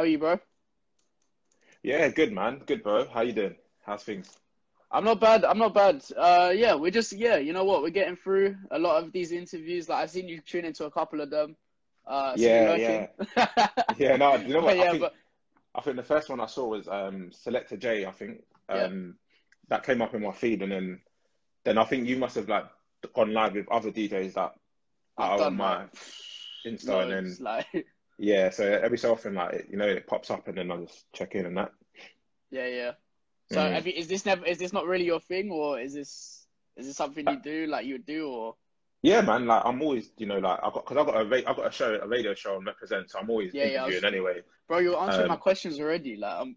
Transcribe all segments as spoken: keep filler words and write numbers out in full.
are you, bro? Yeah, good man. Good, bro. How you doing? How's things? I'm not bad. I'm not bad. Uh, yeah, we're just yeah. You know what? We're getting through a lot of these interviews. Like I've seen you tune into a couple of them. Uh, seen you Yeah, lurking. yeah. Yeah, no, do you know But what? I yeah, think but I think the first one I saw was um Selector J, I think. yeah, Um that came up in my feed and then then I think you must have like gone live with other D Js that, that I've are on done like my Insta and loads. then Like yeah, so every so often like you know it pops up and then I just check in and that. yeah, yeah. So Mm. have you, is this never? Is this not really your thing, or is this is this something you do like you would do, or Yeah, man, like I'm always, you know, like I got because I got a ra- I got a show, a radio show on Represent, so I'm always yeah, yeah. I interviewing was, anyway. bro, you're answering my Um, questions already. Like I'm,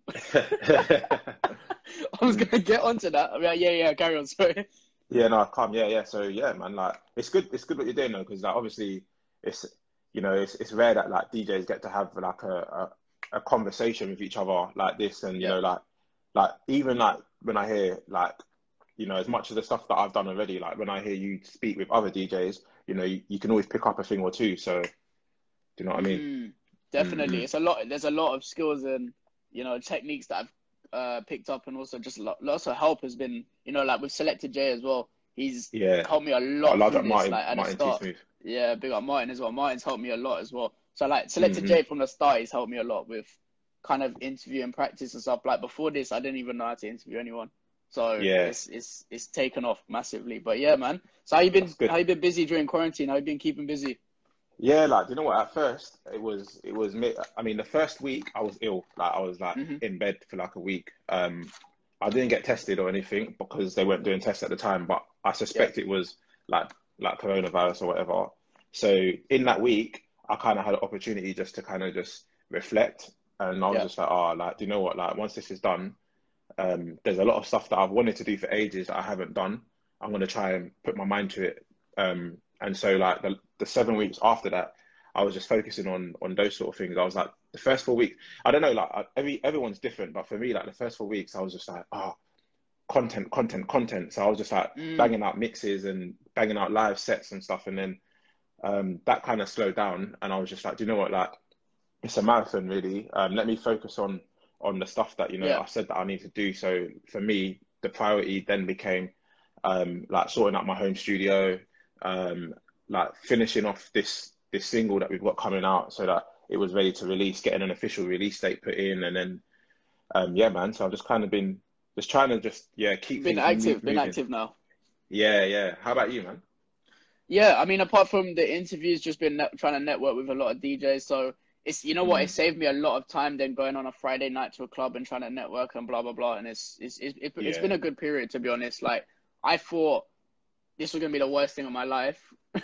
I was gonna get onto that. I mean, yeah, yeah. Carry on. Sorry. Yeah, no, I can't. Yeah, yeah. So yeah, man, like it's good. It's good what you're doing though, because like obviously it's you know it's it's rare that like D Js get to have like a, a a conversation with each other like this, and you Yeah, know like like even like when I hear like you know as much of the stuff that I've done already, like when I hear you speak with other D Js, you know you, you can always pick up a thing or two. So do you know what I mean? mm, definitely. Mm-mm. It's a lot. There's a lot of skills and you know techniques that I've uh picked up, and also just lo- lots of help has been you know like with Selected J as well. He's Yeah, helped me a I lot large through up this. Martin, Like at the Martin Too start, Smooth. yeah, big up Martin as well. Martin's helped me a lot as well. So like Selected Hmm. J from the start, he's helped me a lot with kind of interview and practice and stuff. Like before this, I didn't even know how to interview anyone. So Yeah, it's it's it's taken off massively. But yeah, man. So how you been? that's good. How you been busy during quarantine? How you been keeping busy? Yeah, like you know what? At first, it was it was me. I mean, the first week I was ill. Like I was like Hmm. in bed for like a week. Um, I didn't get tested or anything because they weren't doing tests at the time. But I Yeah, suspect it was like like coronavirus or whatever. So in that week, I kind of had an opportunity just to kind of just reflect, and I was yeah. just like, oh, like do you know what? Like once this is done, um, there's a lot of stuff that I've wanted to do for ages that I haven't done. I'm going to try and put my mind to it. Um, and so like the, the seven weeks after that, I was just focusing on on those sort of things. I was like the first four weeks, I don't know, like I- every everyone's different, but for me, like the first four weeks, I was just like, oh, content, content, content. So I was just like Mm, banging out mixes and banging out live sets and stuff. And then um, that kind of slowed down, and I was just like, do you know what, like it's a marathon really. Um, let me focus on on the stuff that you know yeah. I said that I need to do. So for me, the priority then became um, like sorting out my home studio, um, like finishing off this this single that we've got coming out, so that it was ready to release, getting an official release date put in, and then um, yeah, man. So I've just kind of been just trying to just yeah keep Been things mo active, been moving. active now. Yeah, yeah. How about you, man? Yeah, I mean, apart from the interviews, just been net trying to network with a lot of D Js. So it's you know what, it Mm, saved me a lot of time than going on a Friday night to a club and trying to network and blah blah blah. And it's it's it's, it, it's been yeah. a good period to be honest. Like I thought this was gonna be the worst thing of my life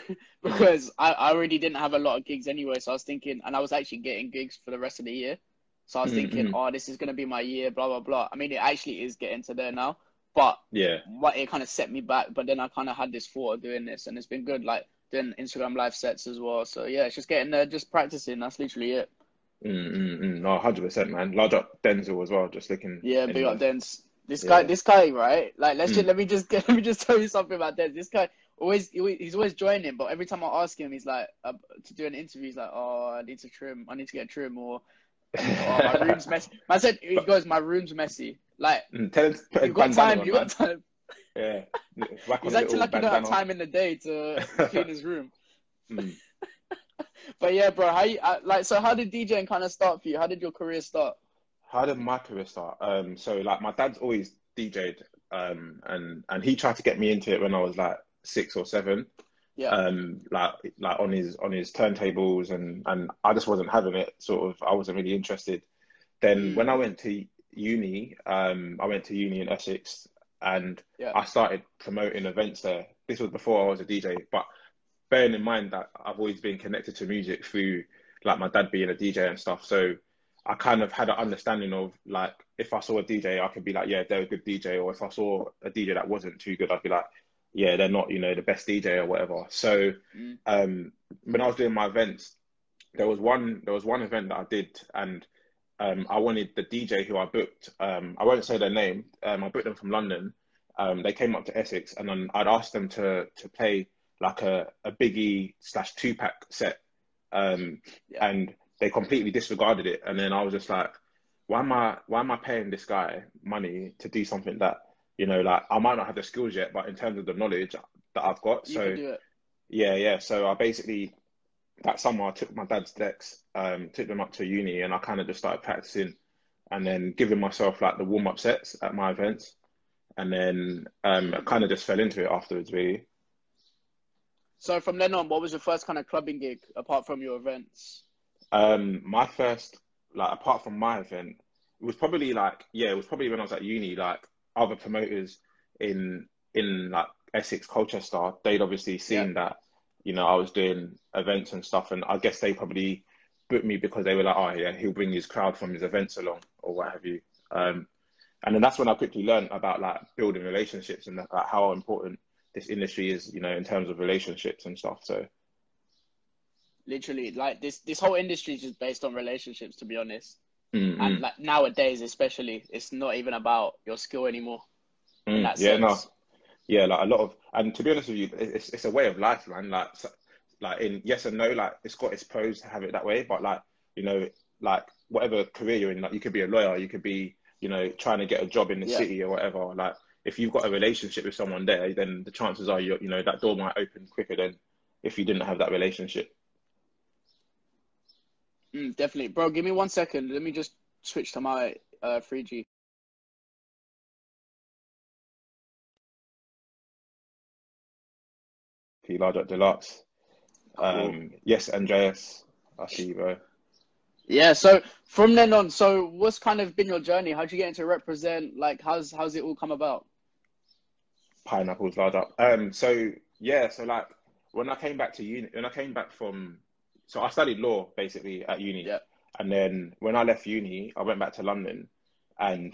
Mm, because I, I already didn't have a lot of gigs anyway. So I was thinking, and I was actually getting gigs for the rest of the year. So I was mm, thinking, mm. oh, this is gonna be my year, blah blah blah. I mean, it actually is getting to there now, but Yeah. what it kind of set me back. But then I kind of had this thought of doing this, and it's been good, like doing Instagram live sets as well. So yeah, it's just getting there, just practicing. That's literally it. Mm, mm, mm. No, one hundred percent, man. Large up Denzel as well, just looking Yeah, big up anyway. Dens. This guy, Yeah. this guy, right? Like, let's just Mm. let me just get, let me just tell you something about Dens. This guy always, he always- he's always joining, but every time I ask him, he's like, uh, to do an interview, he's like, oh, I need to trim, I need to get a trim, or, um, oh, my room's messy. I said, he But goes, my room's messy. Like, mm, tell him to put if a you've got bandana time, on, you got man. time. Yeah. Whack on He's a acting little like you don't have bandana. time in the day to clean his room. Mm. But yeah, bro, how you, uh, like, so how did DJing kind of start for you? How did your career start? How did my career start? Um, so like my dad's always D J'd, um, and and he tried to get me into it when I was like six or seven. Yeah. Um, like like on his on his turntables, and and I just wasn't having it. Sort of, I wasn't really interested. Then when Mm, I went to uni, um, I went to uni in Essex, and yeah. I started promoting events there. This was before I was a D J, but bearing in mind that I've always been connected to music through like my dad being a D J and stuff. So I kind of had an understanding of like if I saw a D J, I could be like, yeah, they're a good D J, or if I saw a D J that wasn't too good, I'd be like, yeah, they're not, you know, the best D J or whatever. So Mm, um, when I was doing my events, there was one there was one event that I did, and um, I wanted the D J who I booked. Um, I won't say their name. Um, I booked them from London. Um, they came up to Essex, and then I'd asked them to to play like a a Biggie slash Tupac set. Um, yeah. and they completely disregarded it. And then I was just like, why am I why am I paying this guy money to do something that, you know, like I might not have the skills yet, but in terms of the knowledge that I've got. You can So do it. yeah, yeah. So I basically that summer I took my dad's decks, um, took them up to uni, and I kind of just started practicing and then giving myself like the warm up sets at my events. And then um, I kind of just fell into it afterwards, really. So from then on, what was your first kind of clubbing gig apart from your events? Um, my first, like, apart from my event, it was probably like, yeah, it was probably when I was at uni, like, other promoters in, in like Essex, Colchester, they'd obviously Yeah. seen that, you know, I was doing events and stuff. And I guess they probably booked me because they were like, oh, yeah, he'll bring his crowd from his events along or what have you. Um, and then that's when I quickly learned about like building relationships and like, how important this industry is, you know, in terms of relationships and stuff. So, Literally, like this this whole industry is just based on relationships, to be honest. mm, And mm, like nowadays, especially, it's not even about your skill anymore in mm. that Yeah, no, sense. yeah, like a lot of, and to be honest with you, it's it's a way of life, man. Like, so, like in yes and no, like it's got its pros to have it that way, but like, you know, like whatever career you're in, like you could be a lawyer, you could be, you know, trying to get a job in the Yeah. city or whatever. Like, if you've got a relationship with someone there, then the chances are you you know that door might open quicker than if you didn't have that relationship. Mm, definitely. Bro, give me one second. Let me just switch to my uh three G. P large at deluxe. Cool. Um, yes, Andreas, I see you, bro. Yeah, so from then on, so what's kind of been your journey? How'd you get into represent? Like, how's how's it all come about? Pineapples large up. Um, so yeah, so like when I came back to uni, when I came back from, so I studied law basically at uni, Yeah. and then when I left uni, I went back to London, and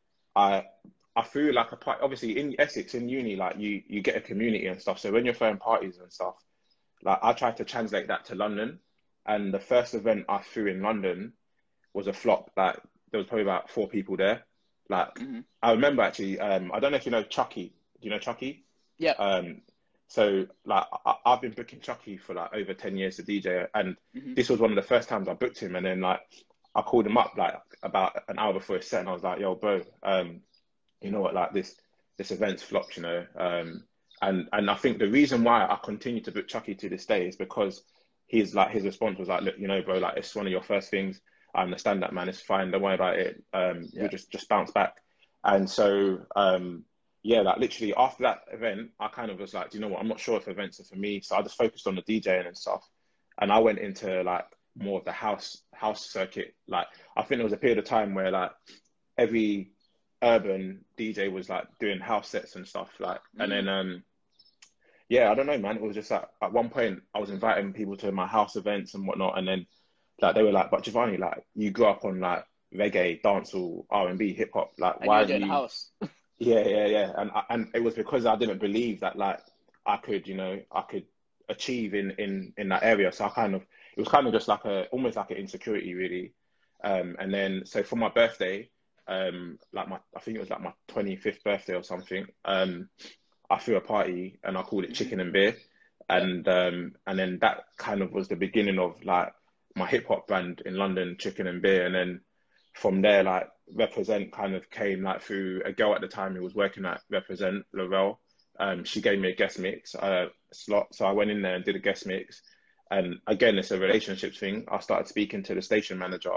I I feel like a part. Obviously in Essex in uni, like you you get a community and stuff. So when you're throwing parties and stuff, like I tried to translate that to London, and the first event I threw in London was a flop. Like there was probably about four people there. Like Hmm. I remember actually, um, I don't know if you know Chucky. Do you know Chucky? Yeah. Um, so like I, I've been booking Chucky for like over ten years to D J, and Hmm. this was one of the first times I booked him. And then like I called him up like about an hour before his set, and I was like, "Yo, bro, um, you know what? Like this this event's flopped, you know." Um, and and I think the reason why I continue to book Chucky to this day is because he's like his response was like, "Look, you know, bro, like it's one of your first things. I understand that, man. It's fine. Don't worry about it. Um, Yeah. we'll just just bounce back." And so um yeah, like literally after that event, I kind of was like, do you know what? I'm not sure if events are for me. So I just focused on the DJing and stuff. And I went into like more of the house house circuit. Like I think there was a period of time where like every urban D J was like doing house sets and stuff. Like and then Mm. um yeah, I don't know, man. It was just like at one point I was inviting people to my house events and whatnot, and then like they were like, "But Giovanni, like you grew up on like reggae, dancehall, R and B, hip hop. Like And why you're are doing you?" house. Yeah, yeah, yeah. And I- and it was because I didn't believe that like I could, you know, I could achieve in in in that area. So I kind of it was kind of just like a almost like an insecurity really. Um, and then so for my birthday, um, like my I think it was like my twenty-fifth birthday or something. Um, I threw a party and I called it Hmm. Chicken and Beer, Yeah. and um, and then that kind of was the beginning of like my hip hop band in London, Chicken and Beer, and then from there, like Represent kind of came like through a girl at the time who was working at Represent, Laurel. Um, she gave me a guest mix uh, slot, so I went in there and did a guest mix. And again, it's a relationships thing. I started speaking to the station manager,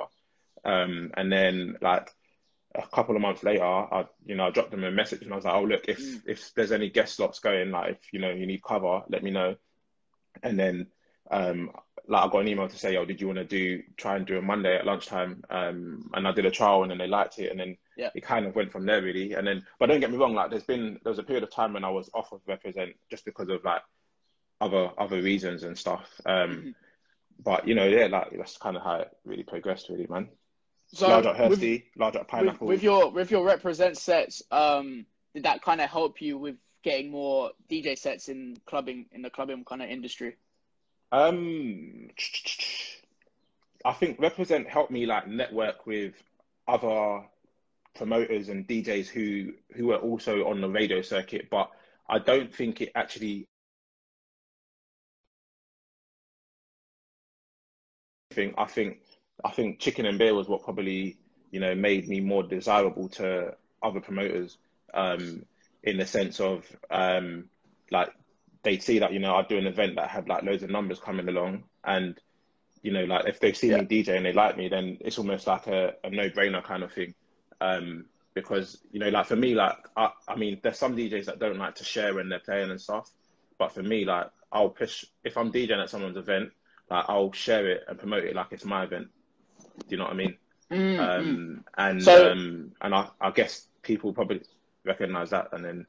um, and then like a couple of months later, I you know I dropped them a message and I was like, oh look, if Mm. if there's any guest slots going, like if you know you need cover, let me know. And then um like I got an email to say, oh, did you want to do try and do a Monday at lunchtime? Um, and I did a trial and then they liked it, and then Yeah. it kind of went from there really. And then, but don't get me wrong, like there's been there was a period of time when I was off of Represent just because of like other other reasons and stuff. Um, Hmm. but you know, yeah, like that's kind of how it really progressed, really, man. Large So at with Hursty, large at with with Pineapples. your with your represent sets, um, did that kind of help you with getting more D J sets in clubbing in the clubbing kind of industry? Um, I think Represent helped me like network with other promoters and D Js who who were also on the radio circuit, but I don't think it actually think I think I think chicken and beer was what probably, you know, made me more desirable to other promoters, um, in the sense of, um, like they'd see that, you know, I'd do an event that had like loads of numbers coming along, and, you know, like if they see Yeah. me D J and they like me, then it's almost like a, a no-brainer kind of thing. Um, because, you know, like for me, like, I, I mean, there's some D Js that don't like to share when they're playing and stuff. But for me, like, I'll push, if I'm DJing at someone's event, like, I'll share it and promote it like it's my event. Do you know what I mean? Mm, mm. Um, and So, um, and I, I guess people probably recognize that. And then,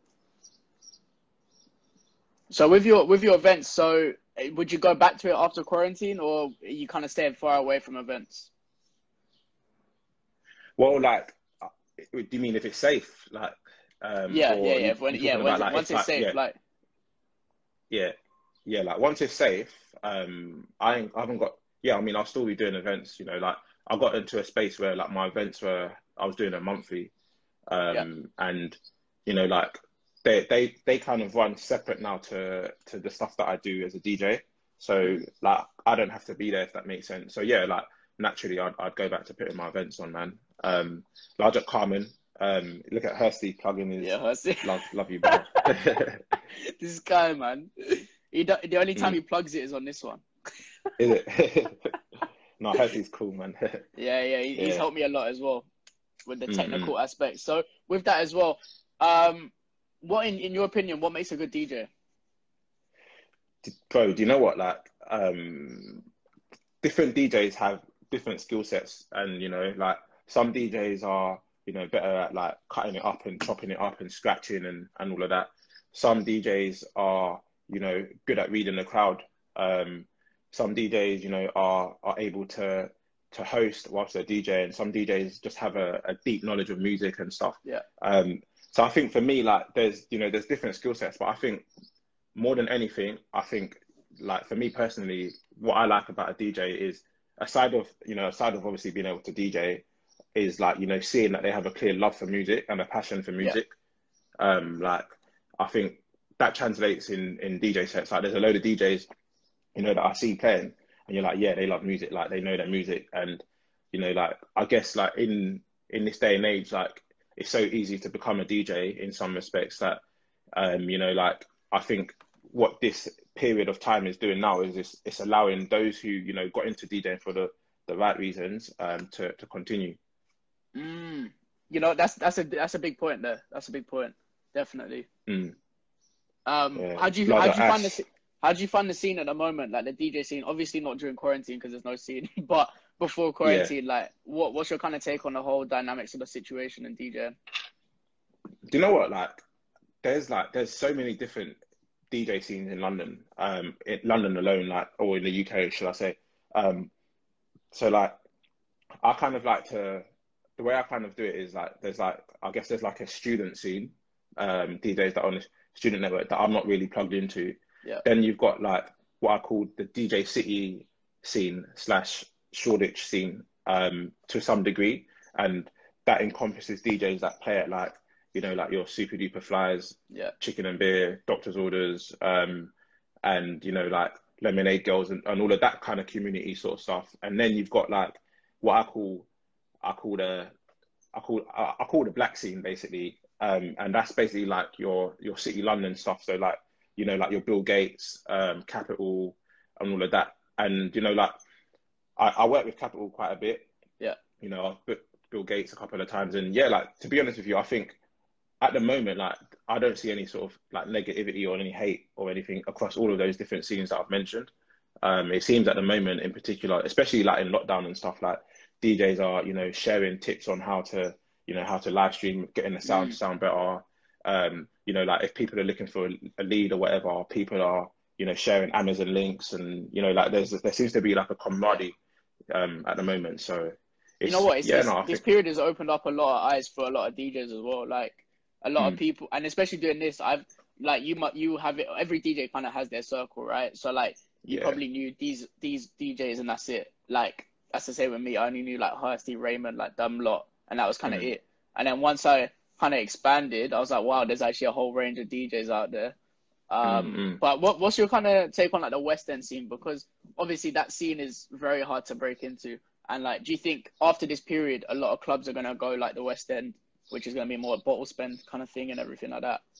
so with your with your events, so eh, would you go back to it after quarantine, or you kind of stayed far away from events? well, like, uh, do you mean if it's safe? Like, um, Yeah, yeah, or yeah. you, When you yeah, talking about once like, once if it's like, safe, yeah, like yeah, yeah, like once it's safe, um, I, ain't, I haven't got, yeah, I mean, I'll still be doing events, you know, like I got into a space where like my events were, I was doing a monthly, yeah, um, and, you know, like they, they, they kind of run separate now to, to the stuff that I do as a D J. So mm, like, I don't have to be there if that makes sense. So yeah, like naturally I'd, I'd go back to putting my events on, man. Um, large at Carmen, um, look at Hursty plugging his, yeah. I see. love, love you, brother. This guy, man. He do, the only time Mm, he plugs it is on this one. is it? No, Hursty's cool, man. Yeah, yeah. He, he's Yeah. helped me a lot as well with the Mm-mm. technical aspects. So with that as well, um, what in in your opinion, what makes a good D J? Bro, do you know what? Like, um, different D Js have different skill sets, and you know, like some D Js are, you know, better at like cutting it up and chopping it up and scratching and and all of that. Some D Js are, you know, good at reading the crowd. Um, some D Js, you know, are are able to to host whilst they're DJing. Some D Js just have a, a deep knowledge of music and stuff. Yeah. Um, so I think for me, like, there's, you know, there's different skill sets, but I think more than anything, I think, like, for me personally, what I like about a D J is, aside of, you know, aside of obviously being able to D J, is like, you know, seeing that they have a clear love for music and a passion for Yeah. music. Um, like, I think that translates in in D J sets. Like, there's a load of D Js, you know, that I see playing, and you're like, yeah, they love music, like they know their music, and you know, like I guess like in in this day and age, like it's so easy to become a D J in some respects that, um, you know, like I think what this period of time is doing now is it's, it's allowing those who, you know, got into DJing for the the right reasons, um, to to continue. Mm. You know, that's that's a that's a big point there. That's a big point, definitely. Mm, Um, yeah, how do you how Blood do you find the Ash. sce- how do you find the scene at the moment, like the D J scene? Obviously not during quarantine because there's no scene, but before Yeah. quarantine, like what what's your kind of take on the whole dynamics of the situation in DJing? Do you know what? Like, there's like there's so many different D J scenes in London, um, in London alone, like, or in the U K, should I say? Um, so like, I kind of like to, the way I kind of do it is like, there's like, I guess there's like a student scene, um, D Js that are on the student network that I'm not really plugged into. Yeah, Then you've got like what I call the D J City scene slash Shoreditch scene, um, to some degree, and that encompasses D Js that play at like, you know, like your Super Duper Flies, yeah. Chicken and Beer, Doctor's Orders, um, and you know, like Lemonade Girls, and, and all of that kind of community sort of stuff. And then you've got like what I call I call the I call I, I call the black scene basically, um, and that's basically like your your City London stuff. So like, you know, like your Bill Gates, um, Capital, and all of that. And you know, like I, I work with Capital quite a bit. Yeah. You know, I've booked Bill Gates a couple of times, and yeah, like to be honest with you, I think at the moment, like I don't see any sort of like negativity or any hate or anything across all of those different scenes that I've mentioned. Um, it seems at the moment in particular, especially like in lockdown and stuff, like D Js are, you know, sharing tips on how to, you know, how to live stream, getting the sound to Mm. sound better. Um, you know, like if people are looking for a lead or whatever, people are, you know, sharing Amazon links, and you know, like there's there seems to be like a Yeah. camaraderie, um, at the moment. So You know it's, what? It's, yeah, it's no, I this think, period has opened up a lot of eyes for a lot of D Js as well. Like a lot of mm, people, and especially doing this, I've like you mu- you have it. Every D J kind of has their circle, right? So like you yeah, probably knew these these D Js, and that's it. Like that's the same with me. I only knew like Hursty, Raymond, like Dumb Lot, and that was kind of mm, it. And then once I kind of expanded, I was like, wow, there's actually a whole range of D Js out there. mm, Um, mm. but what what's your kind of take on like the West End scene? Because obviously that scene is very hard to break into. And like, do you think after this period, a lot of clubs are gonna go like the West End, which is gonna be more bottle spend kind of thing and everything like that?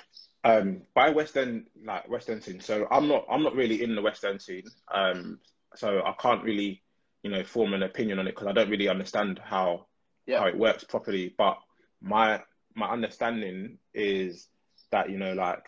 Um, by West End, like West End scene. So I'm not, I'm not really in the West End scene. Um, so I can't really, you know, form an opinion on it because I don't really understand how Yeah, how it works properly. But my my understanding is that, you know, like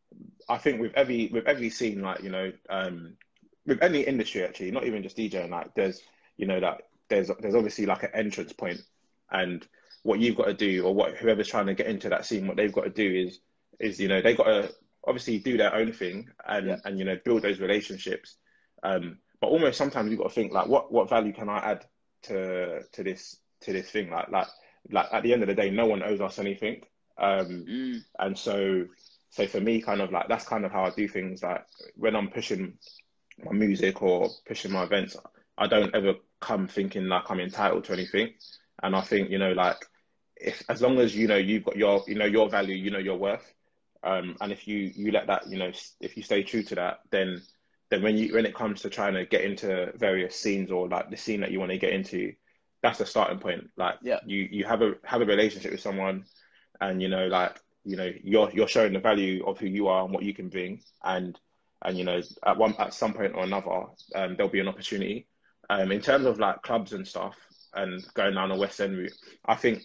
I think with every with every scene, like, you know, um, with any industry actually, not even just DJing, like there's, you know, that there's there's obviously like an entrance point, and what you've got to do, or what whoever's trying to get into that scene, what they've got to do is is you know they got to obviously do their own thing yeah, and and you know build those relationships. Um, but almost sometimes you've got to think like, what what value can I add to to this to this thing? Like like like at the end of the day, no one owes us anything. Um, mm, and so so for me, kind of like that's kind of how I do things. Like when I'm pushing my music or pushing my events, I don't ever come thinking like I'm entitled to anything. And I think, you know, like if as long as you know you've got your you know your value, you know your worth, um, and if you you let that, you know, if you stay true to that, then then when you when it comes to trying to get into various scenes or like the scene that you want to get into, that's the starting point. Like yeah. you you have a have a relationship with someone, and you know like you know you're you're showing the value of who you are and what you can bring, and and you know at one at some point or another, um, there'll be an opportunity. Um, in terms of like clubs and stuff and going down the West End route, I think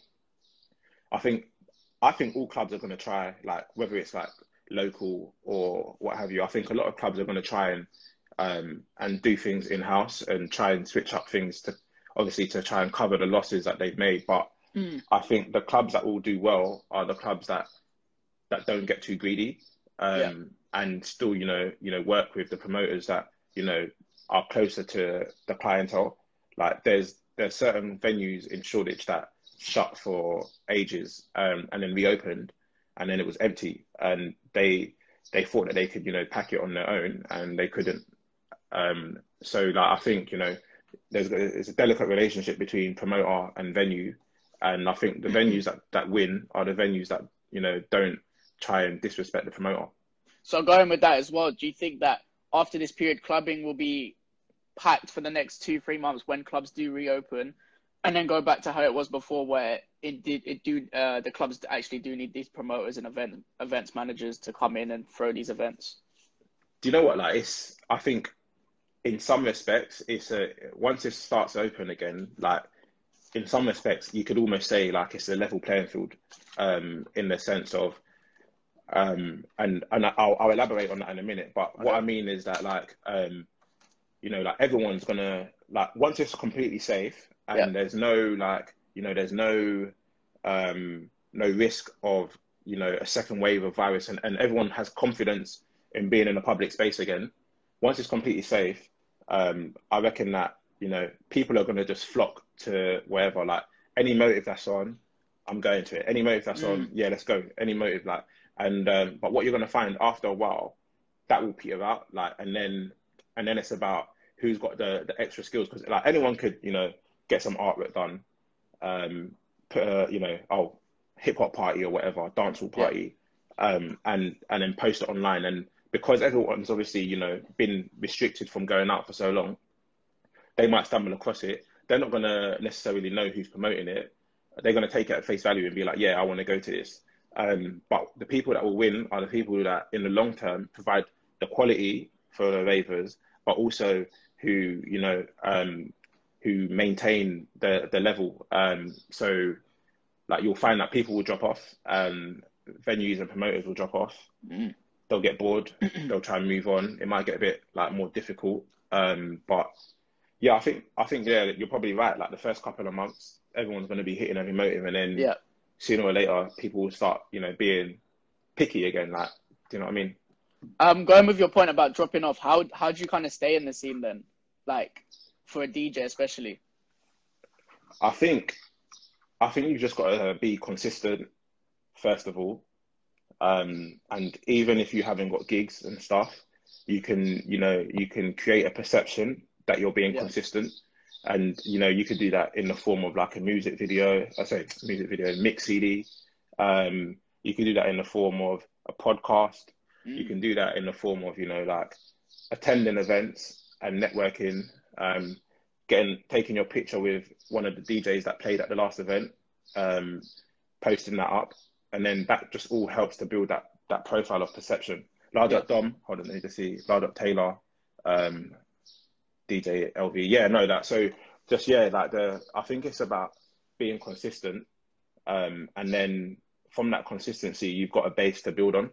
I think I think all clubs are going to try, like whether it's like local or what have you. I think a lot of clubs are going to try and um, and do things in house and try and switch up things to obviously to try and cover the losses that they've made. But Mm, I think the clubs that will do well are the clubs that that don't get too greedy, yeah. um, and still, you know, you know, work with the promoters that, you know, are closer to the clientele. Like there's there's certain venues in Shoreditch that shut for ages, um, and then reopened, and then it was empty, and they they thought that they could, you know, pack it on their own, and they couldn't. Um, so like I think, you know, there's it's a delicate relationship between promoter and venue, and I think the venues that that win are the venues that, you know, don't try and disrespect the promoter. So going with that as well, do you think that after this period, clubbing will be packed for the next two, three months when clubs do reopen, and then go back to how it was before, where it did it do uh, the clubs actually do need these promoters and event events managers to come in and throw these events? Do you know what? Like, it's I think in some respects, it's a once it starts open again, like in some respects, you could almost say like it's a level playing field, um, in the sense of, um, and and I'll, I'll elaborate on that in a minute. But what Okay. I mean is that like, um, you know, like everyone's gonna like once it's completely safe Yeah. and there's no like, you know, there's no, um, no risk of, you know, a second wave of virus, and, and everyone has confidence in being in a public space again. Once it's completely safe, um, I reckon that, you know, people are gonna just flock to wherever. Like any motive that's on, I'm going to it. Any motive that's on, Mm, yeah, let's go. Any motive, like, and um, but what you're gonna find after a while, that will peter out, like, and then and then it's about who's got the the extra skills, because like anyone could, you know, get some artwork done, um, put a, you know, oh, hip hop party or whatever, dancehall yeah. party, um, and and then post it online. And because everyone's obviously, you know, been restricted from going out for so long, they might stumble across it. They're not gonna necessarily know who's promoting it. They're gonna take it at face value and be like, yeah, I want to go to this. Um, but the people that will win are the people that, in the long term, provide the quality for the ravers, but also who, you know, um, who maintain the the level. Um, so like you'll find that people will drop off, um, venues and promoters will drop off. Mm. They'll get bored. They'll try and move on. It might get a bit like more difficult. Um, but yeah, I think I think yeah, you're probably right. Like the first couple of months, everyone's going to be hitting every motive, and then Yeah. sooner or later, people will start, you know, being picky again. Like, do you know what I mean? Um, going with your point about dropping off, how how do you kind of stay in the scene then? Like for a D J especially. I think I think you've just got to be consistent first of all, um, and even if you haven't got gigs and stuff, you can, you know, you can create a perception that you're being Yeah. consistent, and you know, you could do that in the form of like a music video. I say music video, mix C D. Um, you can do that in the form of a podcast. You Mm, can do that in the form of, you know, like attending events and networking, um, getting taking your picture with one of the D Js that played at the last event, um, posting that up, and then that just all helps to build that that profile of perception. Large Yeah. up Dom, hold on, I need to see. Large up Taylor, um, D J L V. Yeah, no, that. So just yeah, like the. I think it's about being consistent, um, and then from that consistency, you've got a base to build on.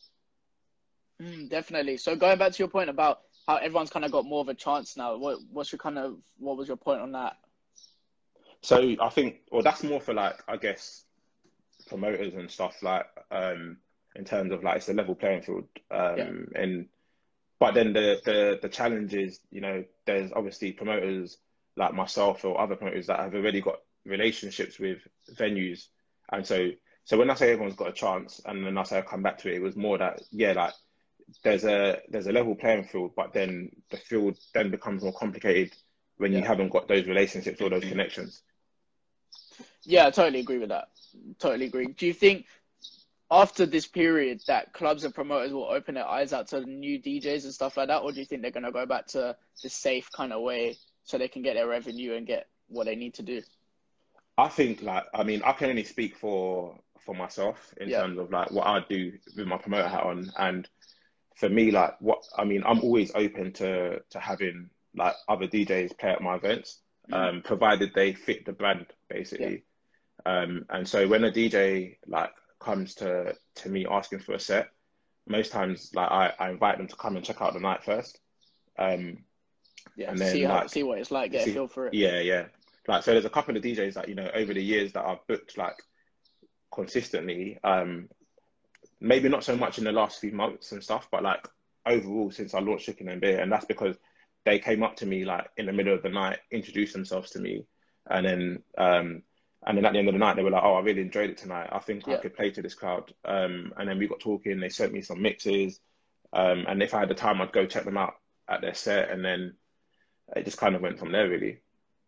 Mm, definitely. So going back to your point about how everyone's kind of got more of a chance now, what what's your kind of what was your point on that? So I think, well, that's more for like, I guess, promoters and stuff like, um, in terms of like it's a level playing field, um, Yeah. and but then the the the challenge is, you know, there's obviously promoters like myself or other promoters that have already got relationships with venues, and so so when I say everyone's got a chance, and then I say I come back to it, it was more that yeah, like there's a there's a level playing field, but then the field then becomes more complicated when you Yeah. haven't got those relationships or those connections. Yeah, I totally agree with that. Totally agree. Do you think after this period that clubs and promoters will open their eyes out to new D Js and stuff like that, or do you think they're gonna go back to the safe kind of way so they can get their revenue and get what they need to do? I think like I mean I can only speak for for myself in Yeah. terms of like what I do with my promoter hat on, and for me like what I mean I'm always open to to having like other D Js play at my events, Mm. um, provided they fit the brand Yeah. basically. Um, and so when a D J like comes to to me asking for a set, most times like I, I invite them to come and check out the night first, um, Yeah. and See then how like see what it's like, to get a see feel for it. yeah yeah like so there's a couple of D Js that you know over the years that I've booked like consistently, um, maybe not so much in the last few months and stuff, but like overall since I launched Chicken and Beer, and that's because they came up to me like in the middle of the night, introduced themselves to me, and then um, and then at the end of the night they were like, "Oh, I really enjoyed it tonight. I think I Yeah. could play to this crowd." Um, and then we got talking. They sent me some mixes, um, and if I had the time, I'd go check them out at their set, and then it just kind of went from there, really.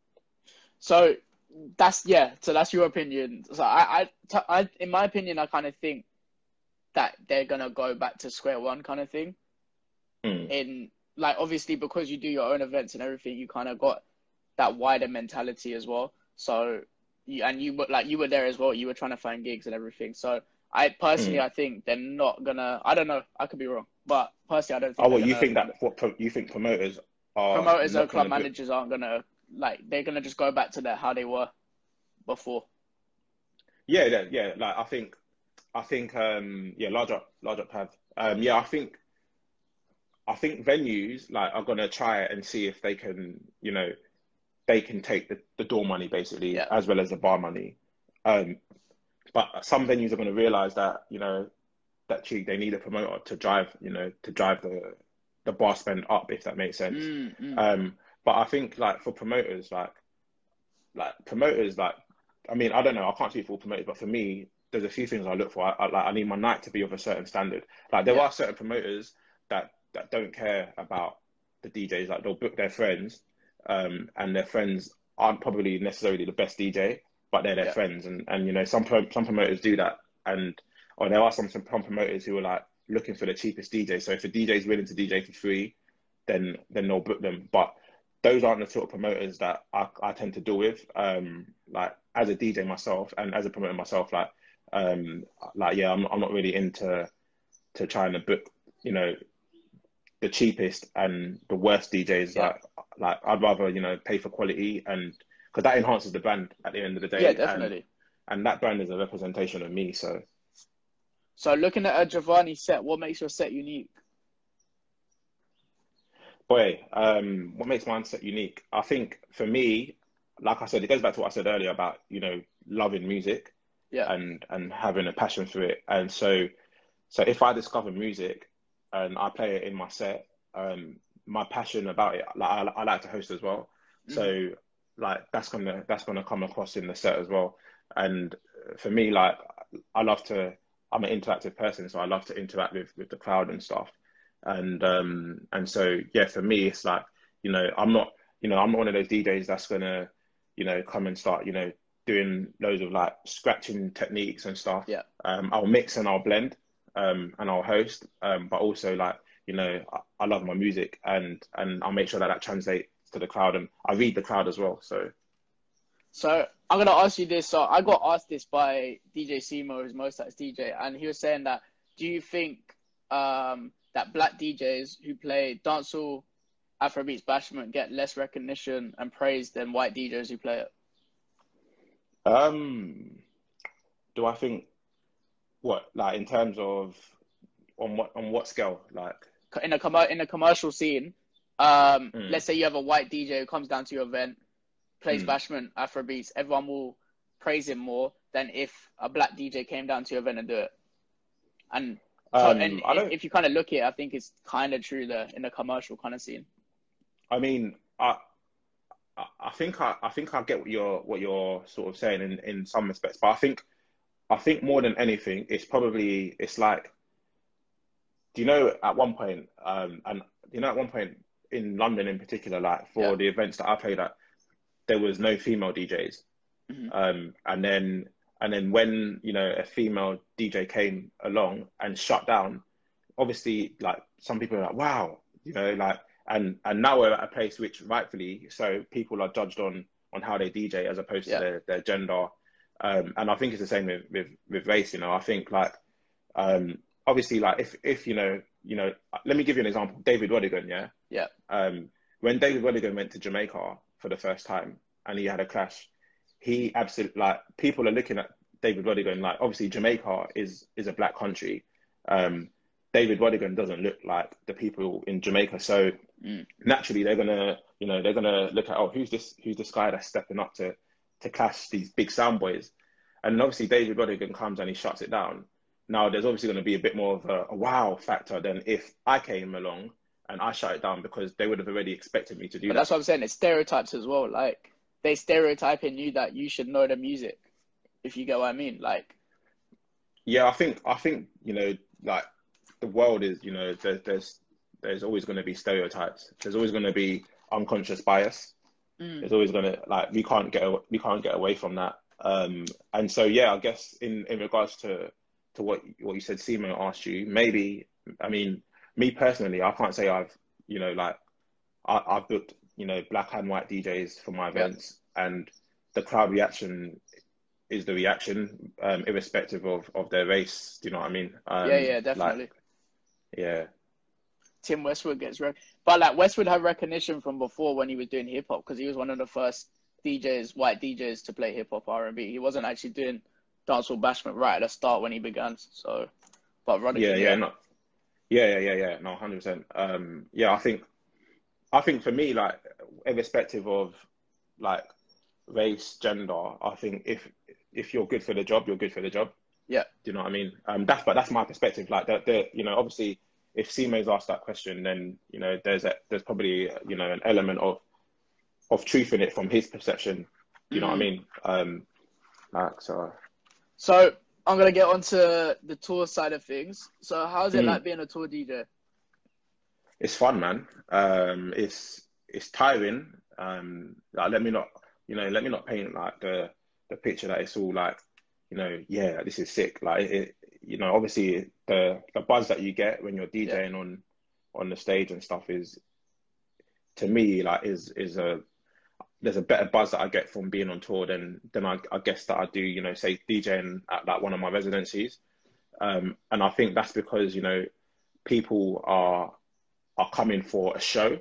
So that's yeah. So that's your opinion. So I I, t- I in my opinion, I kind of think that they're gonna go back to square one kind of thing. Mm, In like obviously because you do your own events and everything, you kind of got that wider mentality as well. So you and you were like you were there as well. You were trying to find gigs and everything. So I personally, mm. I think they're not gonna. I don't know. I could be wrong, but personally, I don't think Oh, they're well, you gonna. think that what pro you think promoters are Promoters or not going club to book? managers aren't gonna like. They're gonna just go back to that how they were before. Yeah, yeah, yeah. Like I think, I think, um, yeah, large up, large up have. Um, yeah, I think, I think venues like are gonna try and see if they can, you know, they can take the, the door money basically Yeah, as well as the bar money. Um, but some venues are gonna realize that, you know, that gee, they need a promoter to drive, you know, to drive the the bar spend up, if that makes sense. mm, mm. Um, but I think like for promoters, like like promoters, like I mean, I don't know, I can't speak for all promoters, but for me, there's a few things I look for. I, I like I need my night to be of a certain standard. Like there Yeah, are certain promoters that that don't care about the D Js. Like they'll book their friends, um, and their friends aren't probably necessarily the best D J, but they're their yeah, friends. And and you know, some pro some promoters do that, and or there are some some promoters who are like looking for the cheapest D J. So if a D J is willing to D J for free, then then they'll book them. But those aren't the sort of promoters that I, I tend to deal with. Um, like as a D J myself and as a promoter myself, like um, like yeah, I'm I'm not really into to trying to book, you know, the cheapest and the worst D Js. yeah, Like like I'd rather you know pay for quality, and because that enhances the brand at the end of the yeah, day, and definitely. and that brand is a representation of me. So So looking at a Giovanni set, what makes your set unique? boy, um, what makes mindset unique? I think for me, like I said, it goes back to what I said earlier about, you know, loving music Yeah, and and having a passion for it. And so so if I discover music and I play it in my set, um, my passion about it, like I, I like to host as well. mm, So like that's gonna that's gonna come across in the set as well. And for me, like I love to, I'm an interactive person, so I love to interact with with the crowd and stuff. And um and so yeah, for me, it's like you know I'm not you know I'm not one of those D Js that's gonna you know come and start you know doing loads of like scratching techniques and stuff. yeah, Um, I'll mix and I'll blend, um, and I'll host. Um, but also like you know, I, I love my music, and and I'll make sure that that translates to the crowd, and I read the crowd as well. So So I'm gonna ask you this. So I got asked this by D J Simo, who's Mosat's D J, and he was saying that, do you think um, that black D Js who play dancehall, Afrobeats, bashment get less recognition and praise than white D Js who play it? um, do I think what like in terms of on what on what scale like? In a com- in a commercial scene, um, Mm, let's say you have a white D J who comes down to your event, plays mm. bashment, Afrobeats, everyone will praise him more than if a black D J came down to your event and do it. And so, and Um, I don't. if you kind of look at it, I think it's kind of true there in the commercial kind of scene. I mean, I I I think I, I think I get what you're what you're sort of saying in, in some respects, but I think I think more than anything, it's probably it's like, do you know at one point, um, and you know at one point in London in particular, like Yeah. for the events that I played at, there was no female D Js, hmm um, and then and then when you know a female D J came along and shut down, obviously like some people are like, wow, you know, like and and now we're at a place which rightfully so people are judged on on how they D J as opposed to Yeah. their, their gender. Um, and I think it's the same with, with, with race, you know. I think like um obviously like if if you know, you know, let me give you an example. David Rodigan, yeah. Yeah. Um when David Rodigan went to Jamaica for the first time and he had a clash, he absolutely like people are looking at David Rodigan like obviously Jamaica is is a black country. Um David Rodigan doesn't look like the people in Jamaica. So Mm. naturally they're gonna, you know, they're gonna look at, oh, who's this who's this guy that's stepping up to to clash these big sound boys. And then obviously David Rodigan comes and he shuts it down. Now there's obviously gonna be a bit more of a, a wow factor than if I came along and I shut it down because they would have already expected me to do But that. that's what I'm saying. It's stereotypes as well. Like they stereotype in you that you should know the music, if you get what I mean. Like, Yeah, I think I think, you know, like the world is, you know, there, there's there's always going to be stereotypes. There's always going to be unconscious bias. mm, There's always going to like we can't get we can't get away from that. Um, and so yeah, I guess in, in regards to to what what you said, Simo asked you, maybe I mean me personally, I can't say I've you know like I, I've booked you know black and white D Js for my yeah, events, and the crowd reaction is the reaction, um, irrespective of of their race. Do you know what I mean? yeah, Um, yeah, like definitely. yeah. Tim Westwood gets rec- but like Westwood had recognition from before when he was doing hip hop because he was one of the first D Js, white D Js, to play hip hop R and B. He wasn't actually doing dancehall bashment right at the start when he began. So, but Yeah, Rodigan, yeah, yeah, no, yeah, yeah, yeah, yeah, no, one hundred percent. Um, yeah, I think, I think for me, like, irrespective of like race, gender, I think if if you're good for the job, you're good for the job. yeah, Do you know what I mean? Um, that's but that's my perspective. Like, that, the you know, obviously, if Simo's asked that question, then you know, there's a there's probably you know an element of of truth in it from his perception. Do you know what I mm. mean? Um, like, so. So I'm gonna get onto the tour side of things. So how's it Mm. like being a tour D J? It's fun, man. Um, it's it's tiring. Um, like, let me not, you know, let me not paint like the the picture that it's all like, you know, yeah, this is sick. Like it, you know, obviously the the buzz that you get when you're Yeah, DJing on on the stage and stuff is, to me, like is is a there's a better buzz that I get from being on tour than than I, I guess that I do, you know, say DJing at like one of my residencies. Um, and I think that's because, you know, people are are coming for a show.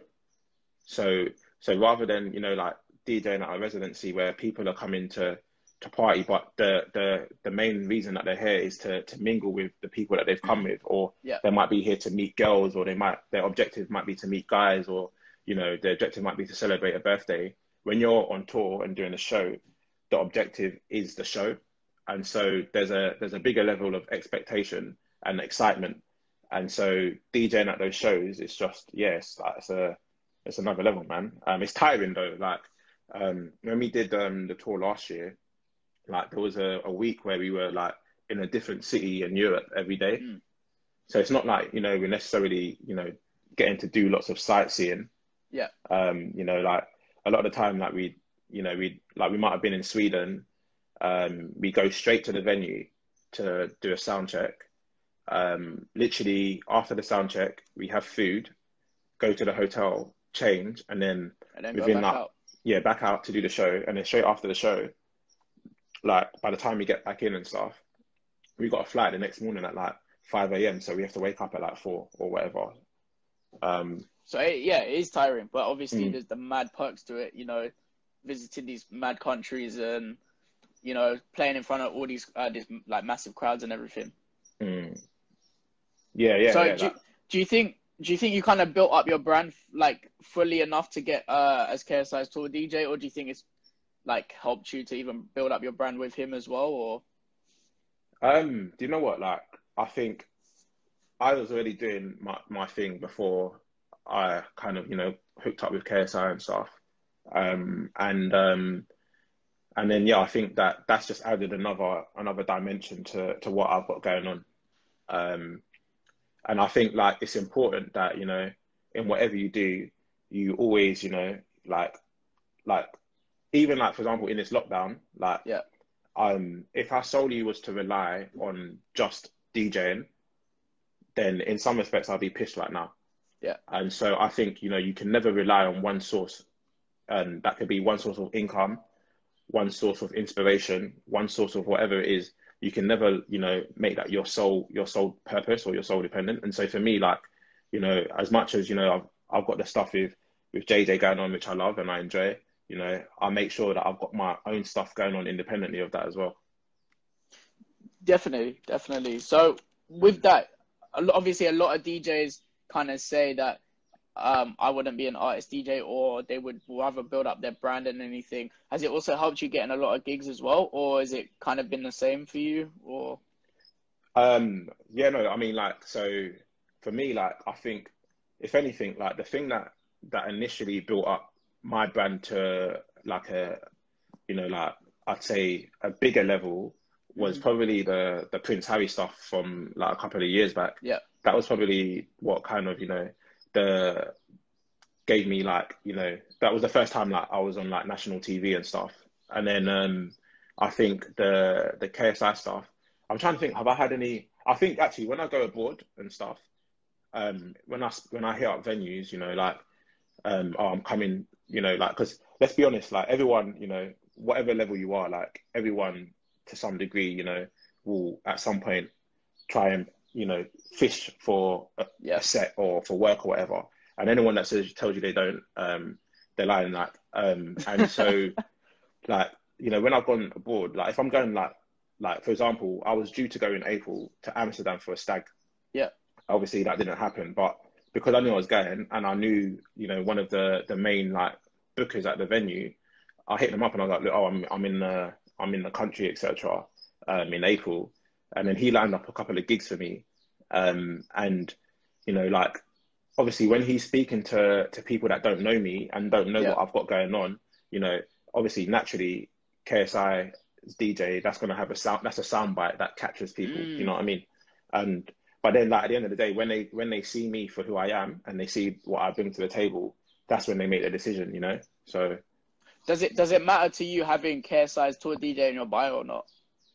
So so rather than, you know, like DJing at a residency where people are coming to to party, but the the the main reason that they're here is to to mingle with the people that they've come with, or yeah, they might be here to meet girls, or they might their objective might be to meet guys, or you know, their objective might be to celebrate a birthday. When you're on tour and doing a show, the objective is the show. And so there's a there's a bigger level of expectation and excitement. And so DJing at those shows, it's just, yes, yeah, it's, like, it's a it's another level, man. Um, it's tiring though. Like um, when we did um, the tour last year, like there was a, a week where we were like in a different city in Europe every day. mm, So it's not like, you know, we're necessarily, you know, getting to do lots of sightseeing. yeah, Um, you know, like a lot of the time, like we, you know, we like we might have been in Sweden. Um, we go straight to the venue to do a sound check. Um, literally after the sound check, we have food, go to the hotel, change, and then and then go within back that, out. yeah, back out to do the show, and then straight after the show, like by the time we get back in and stuff, we got a flight the next morning at like five a m. So we have to wake up at like four or whatever. Um, So it, yeah, it is tiring, but obviously mm, there's the mad perks to it. You know, visiting these mad countries and you know playing in front of all these uh, these like massive crowds and everything. mm. Yeah, yeah, So yeah. do you, Like, do you think do you think you kind of built up your brand like fully enough to get uh as K S I's tour D J, or do you think it's like helped you to even build up your brand with him as well? Or um, do you know what? Like, I think I was already doing my, my thing before I kind of, you know, hooked up with K S I and stuff. Um, and um, and then yeah, I think that that's just added another another dimension to to what I've got going on. Um, and I think like it's important that, you know, in whatever you do, you always, you know, like like even like for example in this lockdown, like yeah, um, if I solely was to rely on just DJing, then in some respects I'd be pissed right now. yeah, And so I think, you know, you can never rely on one source, and that could be one source of income, one source of inspiration, one source of whatever it is. You can never, you know, make that your sole your sole purpose or your sole dependent. And so for me, like, you know, as much as, you know, I've I've got the stuff with with J J going on, which I love and I enjoy, you know, I make sure that I've got my own stuff going on independently of that as well. definitely, definitely. So with that, a lot, obviously a lot of D Js kind of say that um, I wouldn't be an artist D J, or they would rather build up their brand than anything. Has it also helped you getting a lot of gigs as well, or has it kind of been the same for you? Or Um, yeah, no, I mean, like, so for me, like, I think if anything, like the thing that that initially built up my brand to like a, you know, like I'd say a bigger level was mm, probably the the Prince Harry stuff from like a couple of years back. yeah, That was probably what kind of, you know, the gave me like, you know, that was the first time like I was on like national T V and stuff. And then um I think the the K S I stuff, I'm trying to think, have I had any, I think actually when I go abroad and stuff, um when I when I hit up venues, you know, like um oh, I'm coming, you know, like because let's be honest, like everyone, you know, whatever level you are, like everyone to some degree, you know, will at some point try and, you know, fish for a, yeah. a set or for work or whatever. And anyone that says tells you they don't, um, they're lying. Like, um, and so like, you know, when I've gone abroad, like if I'm going like, like for example, I was due to go in April to Amsterdam for a stag. Yeah. Obviously, that didn't happen, but because I knew I was going, and I knew, you know, one of the the main like bookers at the venue, I hit them up and I was like, look, oh, I'm I'm in the I'm in the country, et cetera. Um, in April, and then he lined up a couple of gigs for me, um, and you know, like obviously when he's speaking to to people that don't know me and don't know Yeah. what I've got going on, you know, obviously naturally K S I D J, that's gonna have a sound, that's a sound bite that captures people. Do you know Mm. what I mean? And but then like at the end of the day, when they when they see me for who I am and they see what I bring to the table, that's when they make their decision, you know. So Does it does it matter to you having K S I's tour D J in your bio or not?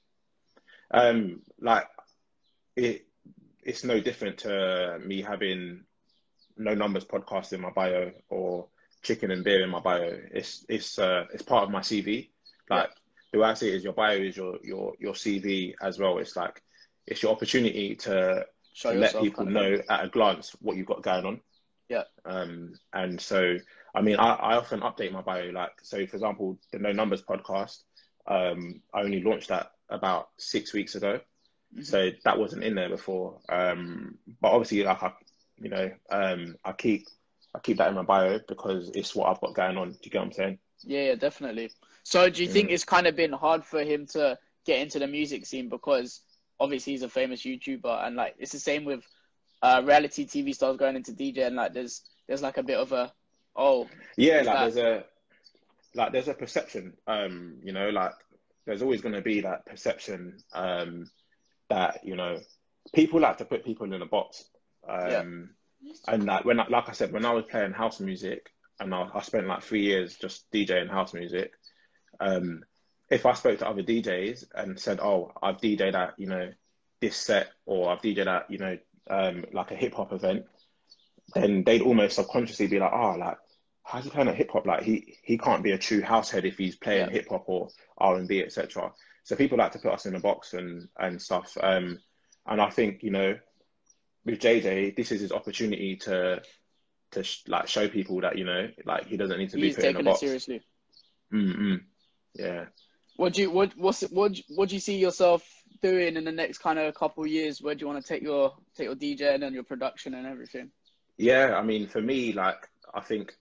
um like it it's no different to me having No Numbers podcast in my bio or chicken and beer in my bio. It's it's uh it's part of my C V. Yeah. Like the way I see it is your bio is your your your C V as well. It's like it's your opportunity to Show to let yourself people kind of thing. know at a glance what you've got going on. Yeah. Um and so I mean I, I often update my bio, like so for example the No Numbers podcast, um I only launched that about six weeks ago. Hmm. So that wasn't in there before. Um but obviously like I you know, um, I keep I keep that in my bio because it's what I've got going on. Do you get what I'm saying? Yeah, yeah, definitely. So do you think Mm. it's kind of been hard for him to get into the music scene because obviously he's a famous YouTuber and like it's the same with uh reality T V stars going into D J and like there's there's like a bit of a oh Yeah, is like that there's a like there's a perception. Um, you know, like there's always going to be that perception. Um, that you know, people like to put people in a box. yeah Um, and like when I- like I said, when I was playing house music and I, I spent like three years just DJing house music. Um, if I spoke to other D Js and said, "Oh, I've D J'd at you know this set," or "I've D J'd at you know um, like a hip hop event," then they'd almost subconsciously be like, oh, like, how's he playing at hip hop? Like he he can't be a true house head if he's playing Yeah. hip hop or R and B, et cetera. So people like to put us in a box and and stuff. Um, and I think, you know, with J J, this is his opportunity to to sh like show people that, you know, like he doesn't need to be He's put in a taking it box. seriously. Mm-mm. Yeah. What do you what what's what what do you see yourself doing in the next kind of couple of years? Where do you want to take your take your DJing and your production and everything? Yeah, I mean, for me, like, I think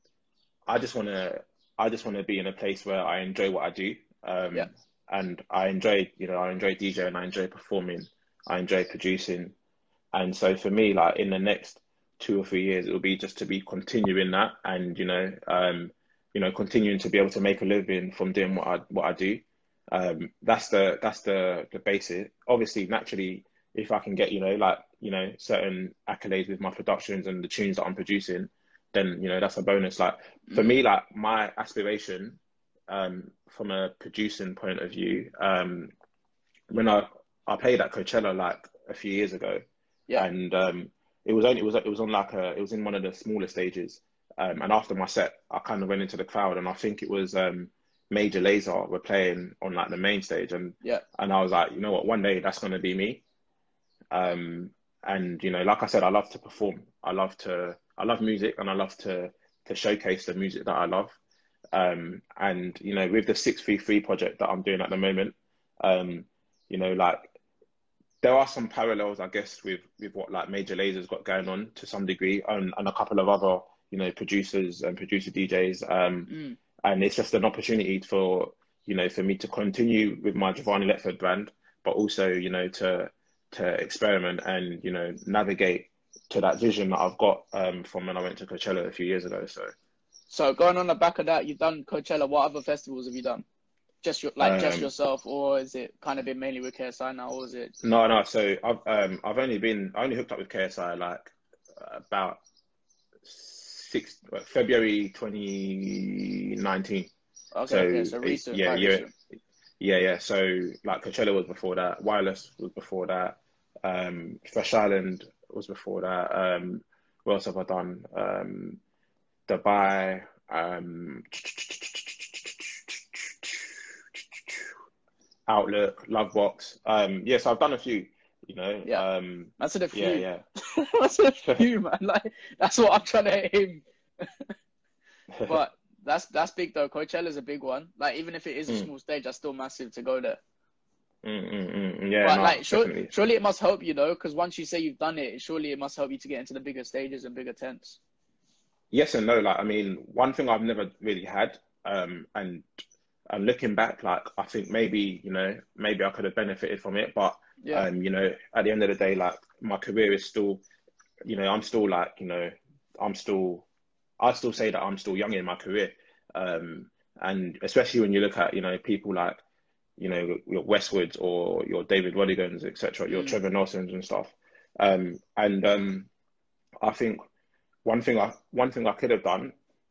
I just want to, I just want to be in a place where I enjoy what I do. Yeah. Um, and I enjoy, you know, I enjoy DJing, I enjoy performing, I enjoy producing. And so for me, like in the next two or three years, it will be just to be continuing that and, you know, um, you know, continuing to be able to make a living from doing what I, what I do. Um, that's the, that's the, the basic. Obviously, naturally, if I can get, you know, like, you know, certain accolades with my productions and the tunes that I'm producing, then, you know, that's a bonus. Like for Mm. me, like my aspiration, um, from a producing point of view, um, when I, I played at Coachella like a few years ago, Yeah. and um, it was only it was it was on like a it was in one of the smaller stages, um, and after my set, I kind of went into the crowd, and I think it was um, Major Lazer were playing on like the main stage, and Yeah. and I was like, you know what, one day that's gonna be me, um, and you know, like I said, I love to perform, I love to I love music, and I love to to showcase the music that I love, um, and you know, with the six three three project that I'm doing at the moment, um, you know, like there are some parallels, I guess, with with what like Major Lazer's got going on to some degree, and, and a couple of other, you know, producers and producer D Js. Um, Mm. and it's just an opportunity for, you know, for me to continue with my Giovanni Letford brand, but also, you know, to to experiment and, you know, navigate to that vision that I've got um, from when I went to Coachella a few years ago. So, So going on the back of that, you've done Coachella. What other festivals have you done? Just your like just um, yourself, or is it kind of been mainly with K S I now, or is it? no, no. So I've um, I've only been I only hooked up with K S I like about six February twenty nineteen. Okay, okay, So so uh, recent, yeah, quite yeah, recent. yeah, yeah. So like Coachella was before that, Wireless was before that, um, Fresh Island was before that. Um, what else have I done? Um, Dubai, um, Outlook, Lovebox. Um, yes, I've done a few. You know, Yeah, um, that's a yeah, few. yeah. That's a few, man. Like that's what I'm trying to aim. But that's that's big though. Coachella's a big one. Like even if it is a Mm, small stage, that's still massive to go there. mm, mm, mm. Yeah, But no, like, sure, definitely. surely it must help you though, because once you say you've done it, surely it must help you to get into the bigger stages and bigger tents. Yes and no. Like, I mean, one thing I've never really had, um, and and looking back, like, I think maybe, you know, maybe I could have benefited from it, but, Yeah. um, you know, at the end of the day, like, my career is still, you know, I'm still like, you know, I'm still, I'd still say that I'm still young in my career, um, and especially when you look at, you know, people like, you know, your Westwoods or your David Roddigans, et cetera, your Mm. Trevor Nelsons and stuff, um, and um, I think one thing I one thing I could have done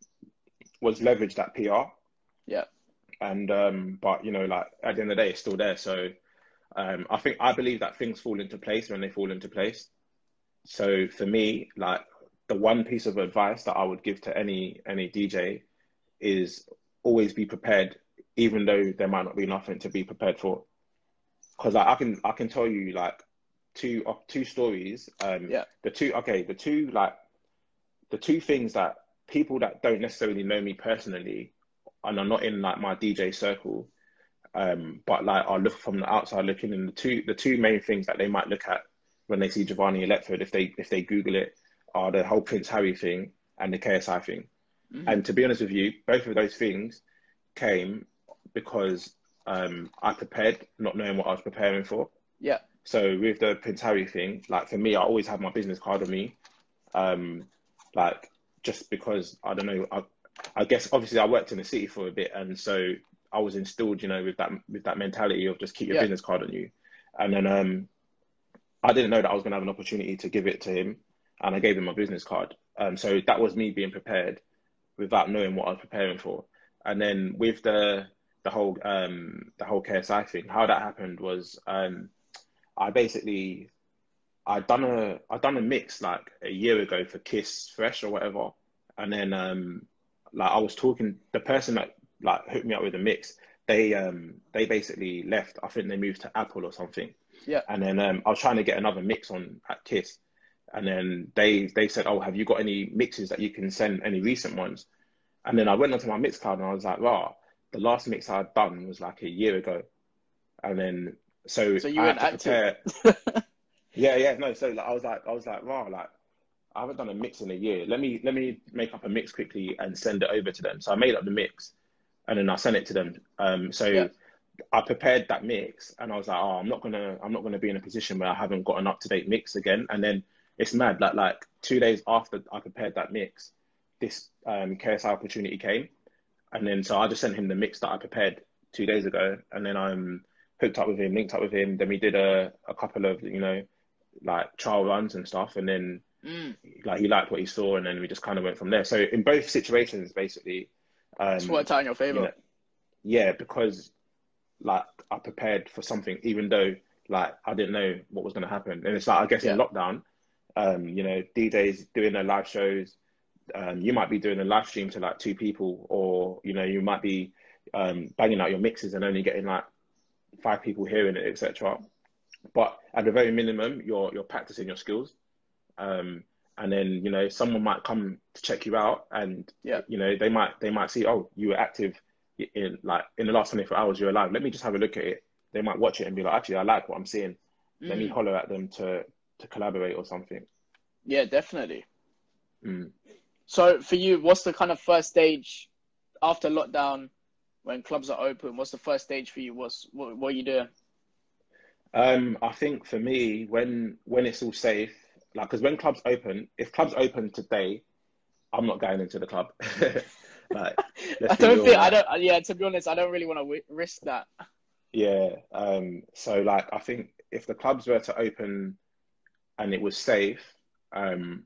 was leverage that P R. Yeah. And um, but you know, like at the end of the day, it's still there. So um, I think I believe that things fall into place when they fall into place. So for me, like the one piece of advice that I would give to any any D J is always be prepared, even though there might not be nothing to be prepared for. Because like, I can I can tell you like two uh, two stories. Um, Yeah. the two okay, the two like the two things that people that don't necessarily know me personally and are not in like my D J circle, um, but like I look from the outside looking in, the two the two main things that they might look at when they see Giovanni Elecford, if they if they Google it, are the whole Prince Harry thing and the K S I thing. Hmm. And to be honest with you, both of those things came because um, I prepared, not knowing what I was preparing for. Yeah. So with the Prince Harry thing, like for me, I always had my business card on me. Um, like just because I don't know, I, I guess obviously I worked in the city for a bit, and so I was instilled, you know, with that with that mentality of just keep your Yeah. business card on you. And then um, I didn't know that I was going to have an opportunity to give it to him, and I gave him my business card. Um, so that was me being prepared without knowing what I was preparing for. And then with the the whole um, the whole K S I thing, how that happened was um, I basically I done a I done a mix like a year ago for Kiss Fresh or whatever, and then um like I was talking the person that like hooked me up with the mix. They um they basically left. I think they moved to Apple or something. Yeah. And then um I was trying to get another mix on at Kiss, and then they they said, "Oh, have you got any mixes that you can send? Any recent ones?" And then I went onto my mix cloud and I was like, "Wow, the last mix I'd done was like a year ago." And then so So you I went had to active. prepare. Yeah, yeah, no. So like, I was like, I was like, wow, like I haven't done a mix in a year. Let me let me make up a mix quickly and send it over to them. So I made up the mix, and then I sent it to them. Um, Yeah. so I prepared that mix, and I was like, oh, I'm not gonna, I'm not gonna be in a position where I haven't got an up to date mix again. And then it's mad that like two days after I prepared that mix, this um, K S I opportunity came, and then so I just sent him the mix that I prepared two days ago, and then I'm hooked up with him, linked up with him. Then we did a a couple of you know like trial runs and stuff, and then Mm. like he liked what he saw, and then we just kind of went from there. So in both situations, basically, It's um, worked out in your you favor. know, yeah, because like I prepared for something, even though like I didn't know what was going to happen. And it's like I guess in Yeah. lockdown, um, you know, D Js doing their live shows, um, you might be doing a live stream to like two people, or you know, you might be um, banging out your mixes and only getting like five people hearing it, et cetera. But at the very minimum, you're you're practicing your skills. Um, and then you know someone might come to check you out, and Yeah. you know they might they might see, oh, you were active in like in the last twenty-four hours you were live. Let me just have a look at it. They might watch it and be like, actually, I like what I'm seeing. Let me Mm. holler at them to to collaborate or something. Yeah, definitely. Mm. So for you, what's the kind of first stage after lockdown when clubs are open? What's the first stage for you? What's what, what are you doing? Um, I think for me, when when it's all safe, like because when clubs open, if clubs open today, I'm not going into the club. Like, let's I be don't real. think I Like, don't. Yeah, to be honest, I don't really want to w risk that. yeah. Um, so like, I think if the clubs were to open and it was safe, um,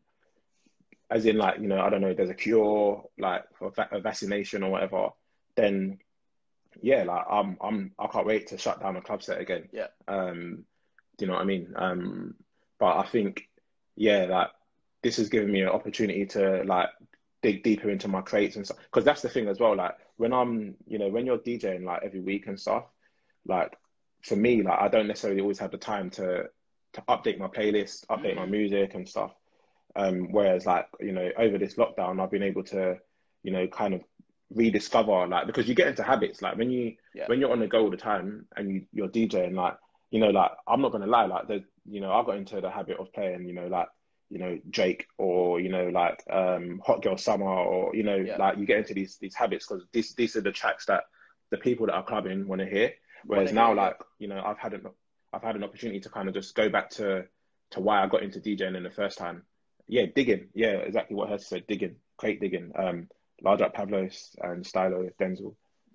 as in like, you know, I don't know, there's a cure, like for va a vaccination or whatever, then yeah, like I'm, I'm, I can't wait to shut down a club set again. Yeah. Um, do you know what I mean? Um, but I think, yeah, like this has given me an opportunity to like dig deeper into my crates and stuff. Because that's the thing as well. Like when I'm, you know, when you're DJing like every week and stuff, like for me, like I don't necessarily always have the time to to update my playlist, update my Mm. music and stuff. Um, whereas like, you know, over this lockdown, I've been able to, you know, kind of rediscover like because you get into habits like when you Yeah. when you're on the go all the time and you, you're DJing like you know like I'm not gonna lie like the you know I got into the habit of playing you know like you know Drake or you know like um Hot Girl Summer or you know Yeah. like you get into these these habits because these these are the tracks that the people that are clubbing want to hear. Want Whereas to now hear? Yeah. like you know I've had an I've had an opportunity to kind of just go back to to why I got into DJing in the first time. Yeah, digging. Yeah, exactly what Hurst said. Digging, crate digging. Um, Large Up Pablos and Stylo Denzel.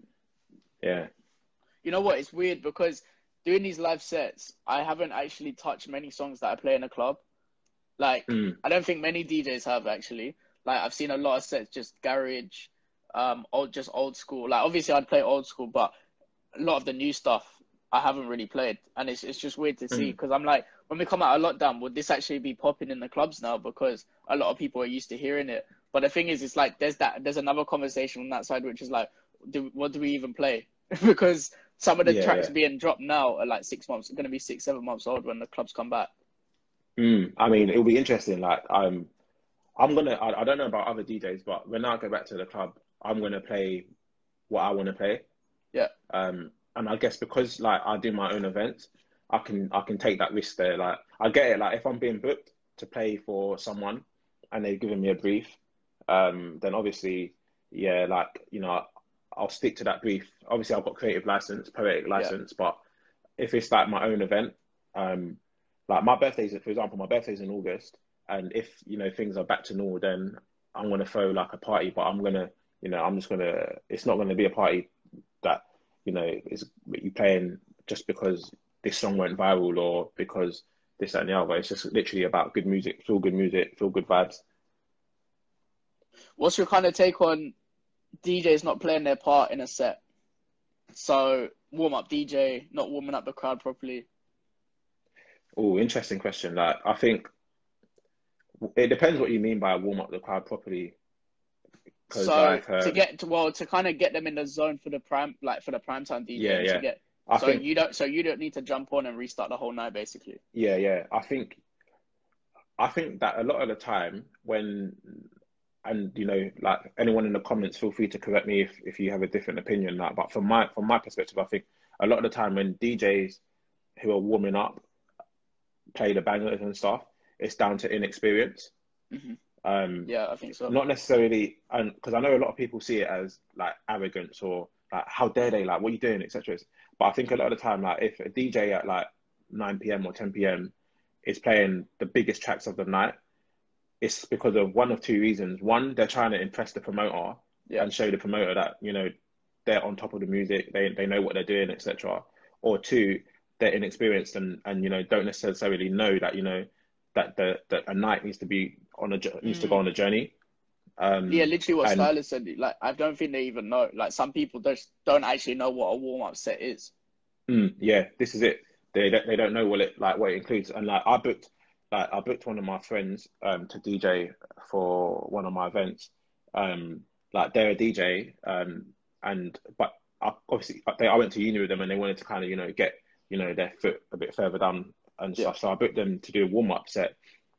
Yeah. You know what? It's weird because doing these live sets, I haven't actually touched many songs that I play in a club. Like, Mm. I don't think many D Js have actually. Like, I've seen a lot of sets just garage, um, old just old school. Like, obviously, I'd play old school, but a lot of the new stuff I haven't really played, and it's it's just weird to see Mm. because I'm like, when we come out of lockdown, would this actually be popping in the clubs now? Because a lot of people are used to hearing it. But the thing is, it's like there's that there's another conversation on that side, which is like, do what do we even play? Because some of the Yeah, tracks yeah. being dropped now are like six months, going to be six, seven months old when the clubs come back. Mm. I mean, it'll be interesting. Like, I'm, I'm gonna. I, I don't know about other D Js, but when I go back to the club, I'm gonna play what I want to play. Yeah, Um, and I guess because like I do my own events, I can I can take that risk there. Like, I get it. Like, if I'm being booked to play for someone and they've given me a brief, um, then obviously, yeah, like you know, I'll stick to that brief. Obviously, I've got creative license, poetic yeah. license, but if it's like my own event, um, like my birthday's, for example, my birthday's in August, and if you know things are back to normal, then I'm gonna throw like a party, but I'm gonna, you know, I'm just gonna. It's not gonna be a party that you know is you playing just because this song went viral or because this that and the other. It's just literally about good music, feel good music, feel good vibes. What's your kind of take on D Js not playing their part in a set? So warm up D J not warming up the crowd properly. Oh, interesting question. Like, I think it depends what you mean by warm up the crowd properly. Because So like, to um, get to well to kind of get them in the zone for the prime like for the prime time yeah, DJing to yeah. get I so think, you don't so you don't need to jump on and restart the whole night basically. yeah, yeah. I think, I think that a lot of the time when, and you know, like anyone in the comments, feel free to correct me if, if you have a different opinion. That, but from my from my perspective, I think a lot of the time when D Js who are warming up play the bangers and stuff, it's down to inexperience. Hmm. Um, Yeah, I think so. not necessarily, and because I know a lot of people see it as like arrogance or like how dare they, like what are you doing, et cetera. But I think a lot of the time, like if a D J at like nine p m or ten p m is playing the biggest tracks of the night, it's because of one of two reasons. One, they're trying to impress the promoter Yeah. and show the promoter that, you know, they're on top of the music, they they know what they're doing, et cetera. Or two, they're inexperienced and and you know don't necessarily know that you know that the that a night needs to be on a needs to go Mm. on a journey. Yeah, Um, literally what and Stylus said. Like, I don't think they even know. Like, some people just don't actually know what a warm up set is. mm, yeah, this is it. They don't they don't know what it like what it includes. And like I booked like I booked one of my friends um to D J for one of my events. Um, like they're a D J. Um, and but I, obviously they I went to uni with them and they wanted to kind of you know get you know their foot a bit further down and Yeah. stuff. So I booked them to do a warm up set.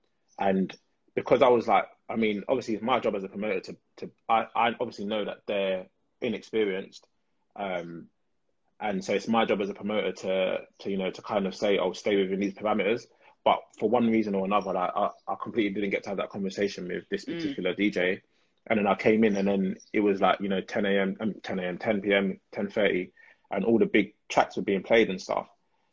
And because I was like, I mean, obviously it's my job as a promoter to to I, I obviously know that they're inexperienced. Um, and so it's my job as a promoter to to you know to kind of say, oh, stay within these parameters. But for one reason or another, like, I I completely didn't get to have that conversation with this Mm. particular D J. And then I came in, and then it was like you know ten a m, um, ten a m, ten p m, ten thirty, and all the big tracks were being played and stuff.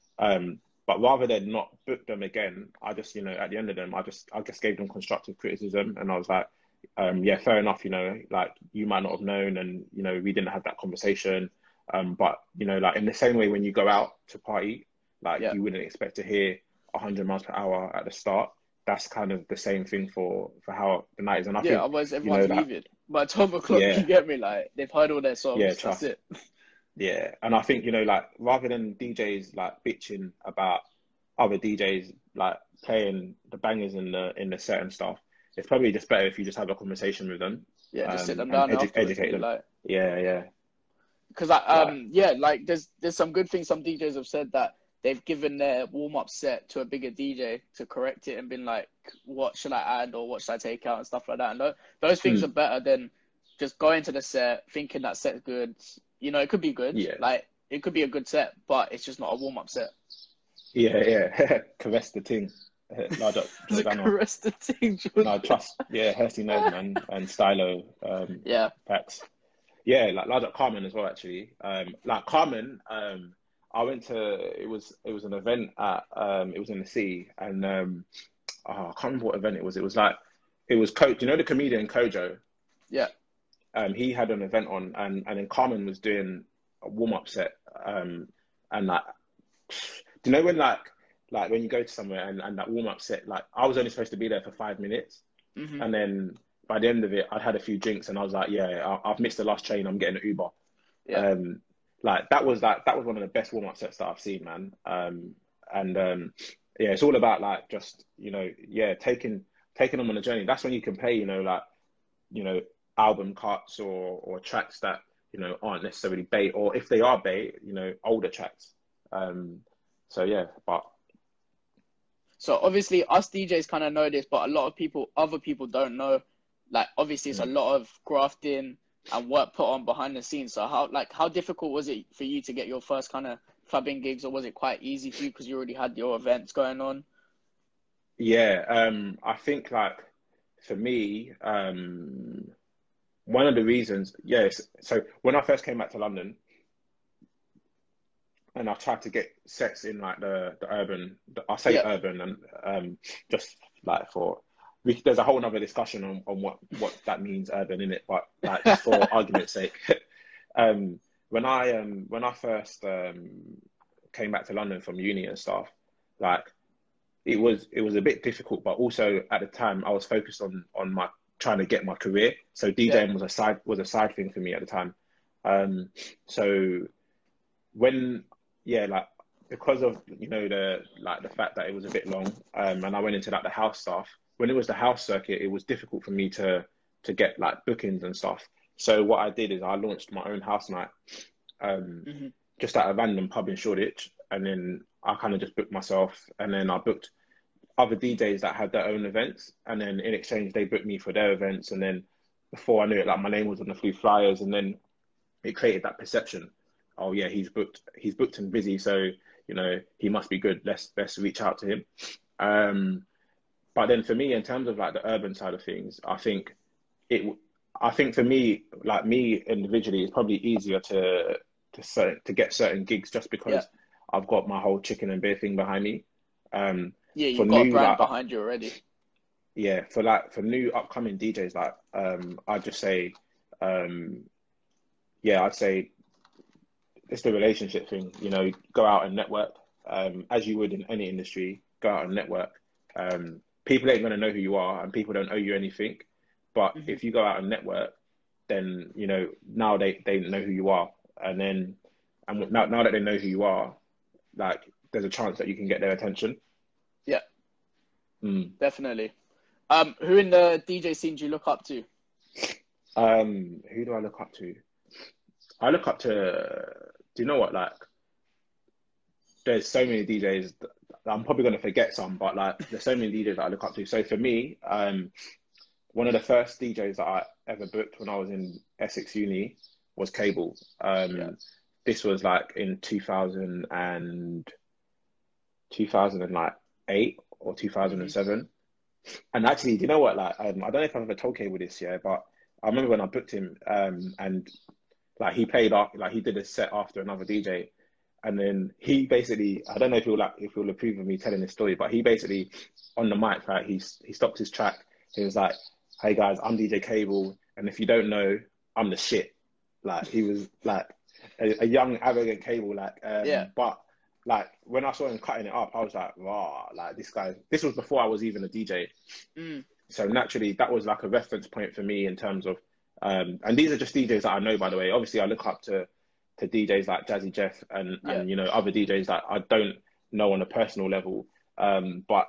Um, but rather than not book them again, I just, you know, at the end of them, I just, I just gave them constructive criticism, and I was like, um, yeah, fair enough, you know, like you might not have known, and you know, we didn't have that conversation. Um, but you know, like in the same way, when you go out to party, like Yeah. you wouldn't expect to hear one hundred miles per hour at the start. That's kind of the same thing for for how the night is, and I Yeah. think, Otherwise, you know, everyone's that, leaving by twelve o'clock. You yeah, get me? Like, they've heard all their yeah, songs. That's trust. it. Yeah, and I think you know, like rather than D Js like bitching about other D Js like playing the bangers in the in the set and stuff, it's probably just better if you just have a conversation with them, Yeah. Just sit um, them and down edu afterwards. educate Be them. like, Yeah, yeah, because I like um yeah, like there's there's some good things some D Js have said that they've given their warm up set to a bigger D J to correct it and been like, what should I add or what should I take out and stuff like that. And those, those things are mm, better than just going to the set thinking that set's good. You know, it could be good, yeah, like it could be a good set, but it's just not a warm up set. yeah, yeah. Caress the ting, large up The Jordana. rest of the thing, No, trust. Yeah, Hersey knows, man, and Stylo, um, yeah, Pax. Yeah, like large up Carmen as well, actually. Um, like Carmen, um, I went to it was it was an event at um it was in the city and um oh, I can't remember what event it was. It was like it was Coach, you know the comedian Kojo. yeah, Um, he had an event on and and then Carmen was doing a warm up set. Um, and like do you know when like like when you go to somewhere and, and that warm up set, like I was only supposed to be there for five minutes hmm, and then by the end of it I'd had a few drinks and I was like, yeah, I, I've missed the last train, I'm getting an Uber. yeah. Um, like that was like that was one of the best warm up sets that I've seen, man. Um, and um, yeah, it's all about like just you know, yeah, taking taking them on a journey. That's when you can play, you know, like you know, album cuts or or tracks that you know aren't necessarily bait, or if they are bait, you know, older tracks. Um, so yeah, but So obviously us D Js kind of know this, but a lot of people, other people don't know. Like obviously it's a mm. lot of grafting and work put on behind the scenes. So how like how difficult was it for you to get your first kind of clubbing gigs, or was it quite easy for you because you already had your events going on? Yeah, um, I think like for me, um, one of the reasons, yes. So when I first came back to London, and I tried to get sets in like the the urban. I say Yeah, urban, and um, just like for we, there's a whole other discussion on, on what what that means urban in it, but like just for argument's sake, um, when I um when I first um came back to London from uni and stuff, like it was it was a bit difficult, but also at the time I was focused on on my trying to get my career, so yeah, DJing was a side was a side thing for me at the time. Um, so when yeah, like because of, you know, the like the fact that it was a bit long, um, and I went into like the house stuff. When it was the house circuit, it was difficult for me to to get like bookings and stuff. So what I did is I launched my own house night, um, Mm-hmm. just at a random pub in Shoreditch, and then I kind of just booked myself, and then I booked other D Js that had their own events, and then in exchange they booked me for their events, and then before I knew it, like my name was on the few flyers, and then it created that perception. Oh yeah, he's booked, he's booked and busy, so you know he must be good. Let's let's reach out to him. Um, but then for me, in terms of like the urban side of things, I think it. I think for me, like me individually, it's probably easier to to certain, to get certain gigs just Yeah. because I've got my whole chicken and beer thing behind me. Um, Yeah, for you've got a new brand like behind you already. yeah, for like for new upcoming D Js, like um, I'd just say, um, yeah, I'd say it's the relationship thing. You know, go out and network, um, as you would in any industry. Go out and network. Um, people ain't gonna know who you are, and people don't owe you anything. But Mm-hmm. if you go out and network, then you know now they they know who you are, and then and now now that they know who you are, like there's a chance that you can get their attention. Yeah, Mm. definitely. Um, who in the D J scene do you look up to? Um, who do I look up to? I look up to. Do you know what? Like, there's so many D Js. That, I'm probably going to forget some, but like, there's so many D Js that I look up to. So for me, um, one of the first D Js that I ever booked when I was in Essex Uni was Cable. Um, Yeah. This was like in two thousand and two thousand eight or two thousand seven. Mm-hmm. And actually, do you know what? Like, um, I don't know if I've ever told Cable this year, but I remember when I booked him, um, and like he played up, like he did a set after another D J, and then he basically, I don't know if he'll like if he'll approve of me telling this story, but he basically on the mic, right? He he stopped his track. He was like, "Hey guys, I'm D J Cable, and if you don't know, I'm the shit." Like he was like a, a young arrogant Cable, like um, Yeah. But like when I saw him cutting it up, I was like, "Wow!" Like this guy. This was before I was even a D J. Mm. So naturally, that was like a reference point for me in terms of, um, and these are just D Js that I know, by the way. Obviously, I look up to to D Js like Jazzy Jeff and Yeah. and you know other D Js that I don't know on a personal level. Um, but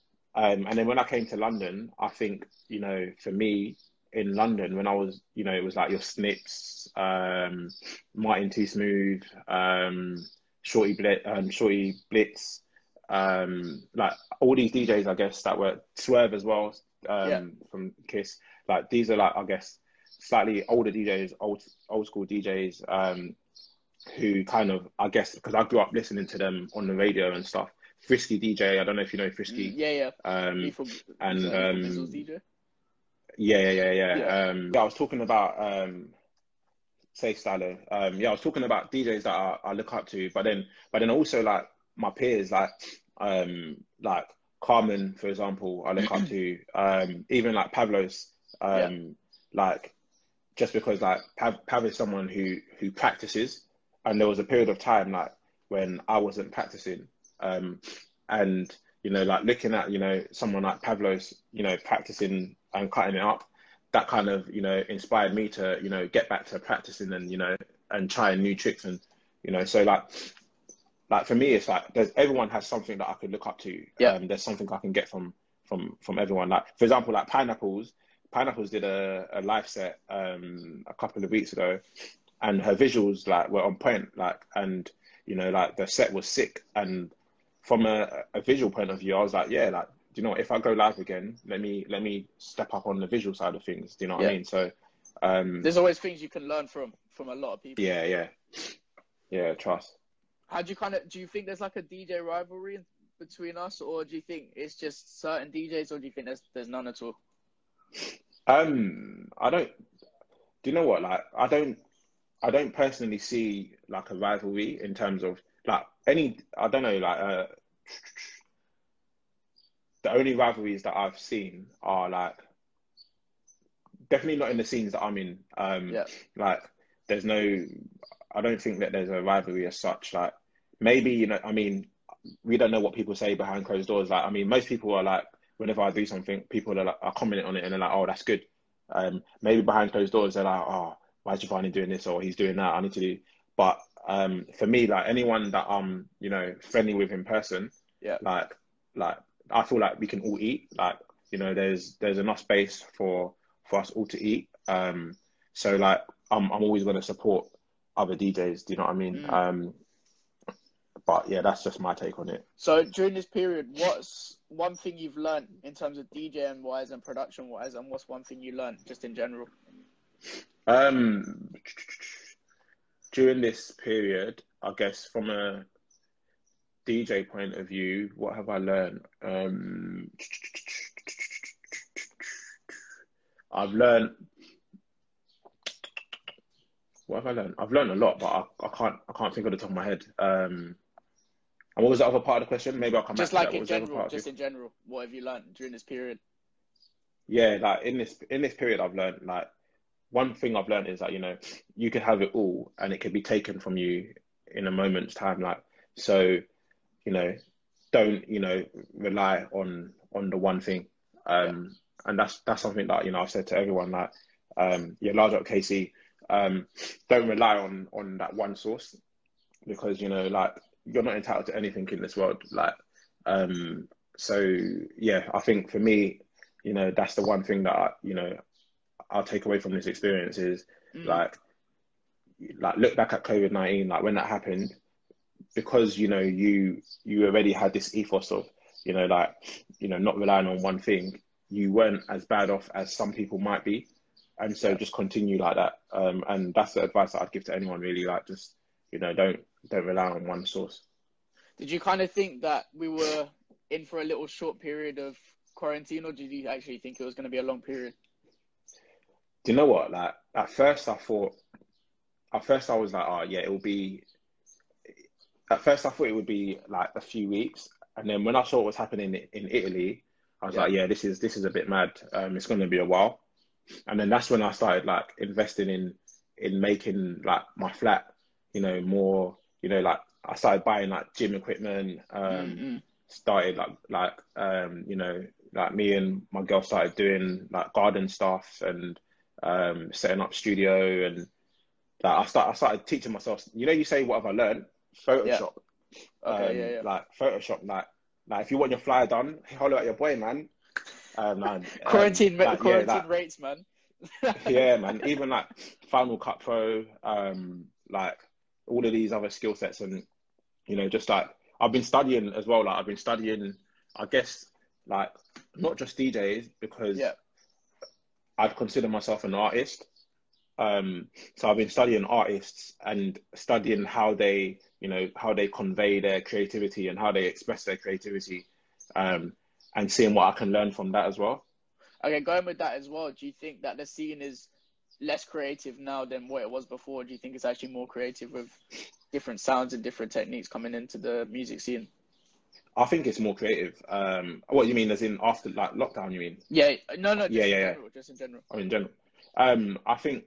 um, and then when I came to London, I think you know for me in London when I was you know it was like your Snips, um, Martin Too Smooth, um, Shorty Blitz, um, Shorty Blitz, um, like all these D Js I guess that were Swerve as well. Um, Yeah. From Kiss, like these are like I guess slightly older D Js, old old school D Js, um, who kind of I guess because I grew up listening to them on the radio and stuff. Frisky D J, I don't know if you know Frisky. Mm, yeah, yeah. Um, Lethal, and Lethal um, Bizzle's D J. yeah, yeah, yeah, yeah. Yeah. Um, yeah, I was talking about um, Safe Styler. Um, yeah, I was talking about D Js that I, I look up to, but then, but then also like my peers, like um, like Carmen, for example, I look up to. Um, even like Pavlos, um, Yeah. like just because like Pav, Pav is someone who who practices, and there was a period of time like when I wasn't practicing, um, and you know like looking at you know someone like Pavlos, you know practicing and cutting it up, that kind of you know inspired me to you know get back to practicing and you know and trying new tricks and you know so like like for me it's like there's everyone has something that I could look up to. Yeah. Um, there's something I can get from from from everyone. Like for example, like Pineapples. Pineapples did a, a live set um, a couple of weeks ago, and her visuals like were on point. Like, and you know, like the set was sick. And from a, a visual point of view, I was like, yeah, like, do you know, what, if I go live again, let me let me step up on the visual side of things. Do you know what Yeah. I mean? So, um, There's always things you can learn from from a lot of people. yeah, yeah, yeah. Trust. How do you kind of do you think there's like a D J rivalry between us, or do you think it's just certain D Js, or do you think there's there's none at all? Um, I don't. Do you know what? Like, I don't. I don't personally see like a rivalry in terms of like any. I don't know. Like, uh, the only rivalries that I've seen are like definitely not in the scenes that I'm in. Um, Yeah. Like, there's no. I don't think that there's a rivalry as such. Like, maybe you know. I mean, we don't know what people say behind closed doors. Like, I mean, most people are like, whenever I do something, people are like, are commenting on it and they're like, oh, that's good. Um, maybe behind closed doors, they're like, oh, why is Giovanni doing this or he's doing that? I need to do. But Um, for me, like anyone that I'm, you know, friendly with in person, Yeah. like, like I feel like we can all eat. Like, you know, there's there's enough space for for us all to eat. Um, so like, I'm I'm always going to support other D Js. Do you know what I mean? Mm. Um, but yeah, that's just my take on it. So during this period, what's one thing you've learned in terms of DJing wise and production wise, and what's one thing you learned just in general? Um, during this period, I guess from a D J point of view, what have I learned? Um, I've learned. What have I learned? I've learned a lot, but I, I can't. I can't think of the top of my head. Um, and what was the other part of the question? Maybe I'll come back Just to like that. What in was the other general, part of just it? in general, what have you learned during this period? Yeah, like in this in this period, I've learned like one thing I've learned is that you know you can have it all, and it can be taken from you in a moment's time. Like so, you know, don't you know rely on on the one thing. Yeah. Um, and that's that's something that you know I've said to everyone. Like, um, yeah, large up K C. Um, don't rely on on that one source because you know like you're not entitled to anything in this world. Like, um, so yeah, I think for me, you know, that's the one thing that I, you know I'll take away from this experience is Mm. like like look back at COVID nineteen, like when that happened, because you know you you already had this ethos of you know like you know not relying on one thing. You weren't as bad off as some people might be, and so Yeah. just continue like that. Um, and that's the advice that I'd give to anyone really. Like just you know don't don't rely on one source. Did you kind of think that we were in for a little short period of quarantine, or did you actually think it was going to be a long period? Do you know what? Like at first I thought, at first I was like, oh yeah, it will be. At first I thought it would be like a few weeks, and then when I saw what was happening in Italy, I was Yeah. like, yeah, this is this is a bit mad. Um, it's going to be a while. And then that's when I started like investing in in making like my flat, you know, more, you know, like I started buying like gym equipment, um, Mm-mm. started like like um, you know, like me and my girl started doing like garden stuff and um setting up studio and like I start I started teaching myself, you know, you say what have I learned? Yeah. Photoshop. Okay. Yeah. Um Yeah. like Photoshop, like like if you want your flyer done, holler at your boy, man. Um, man, um, Quarantine, like yeah, quarantine like rates, man. yeah, man. Even like Final Cut Pro, um, like all of these other skill sets, and you know, just like I've been studying as well. Like I've been studying, I guess, like not just D Js because Yeah. I'd consider myself an artist. Um, so I've been studying artists and studying how they, you know, how they convey their creativity and how they express their creativity, um, and seeing what I can learn from that as well. Okay, going with that as well, do you think that the scene is less creative now than what it was before? Do you think it's actually more creative with different sounds and different techniques coming into the music scene? I think it's more creative. Um, what you mean, as in after like lockdown? You mean? Yeah, no, no, Yeah, just in yeah, yeah. general, just in general. I mean, in general. Um, I think,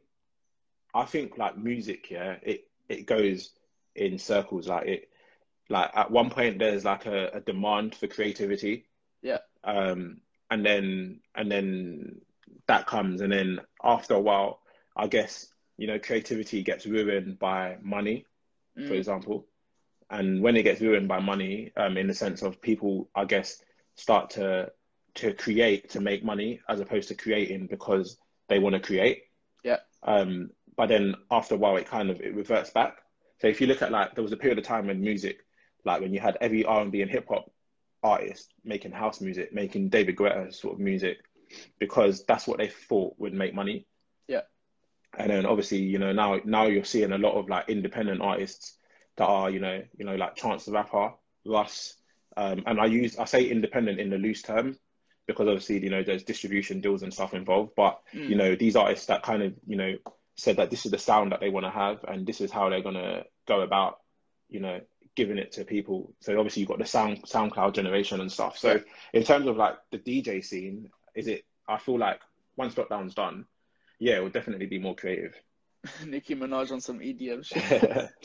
I think like music, yeah, it it goes in circles. Like it, like at one point there's like a, a demand for creativity, Yeah. um, and then and then that comes, and then after a while, I guess you know creativity gets ruined by money, for Mm. example. And when it gets ruined by money, um, in the sense of people, I guess, start to to create to make money as opposed to creating because they want to create. Yeah. Um, but then after a while, it kind of it reverts back. So if you look at like there was a period of time when music, like when you had every R and B and hip hop artist making house music, making David Guetta sort of music, because that's what they thought would make money. Yeah. And then obviously, you know, now now you're seeing a lot of like independent artists that are, you know, you know, like Chance the Rapper, Russ, um, and I use I say independent in the loose term because obviously, you know, there's distribution deals and stuff involved. But you Mm. know, these artists that kind of, you know, said that this is the sound that they want to have and this is how they're gonna go about, you know, giving it to people. So obviously you've got the sound SoundCloud generation and stuff. Yeah. So in terms of like the D J scene, is it? I feel like once lockdown's done, yeah, it will definitely be more creative. Nicki Minaj on some E D M shit.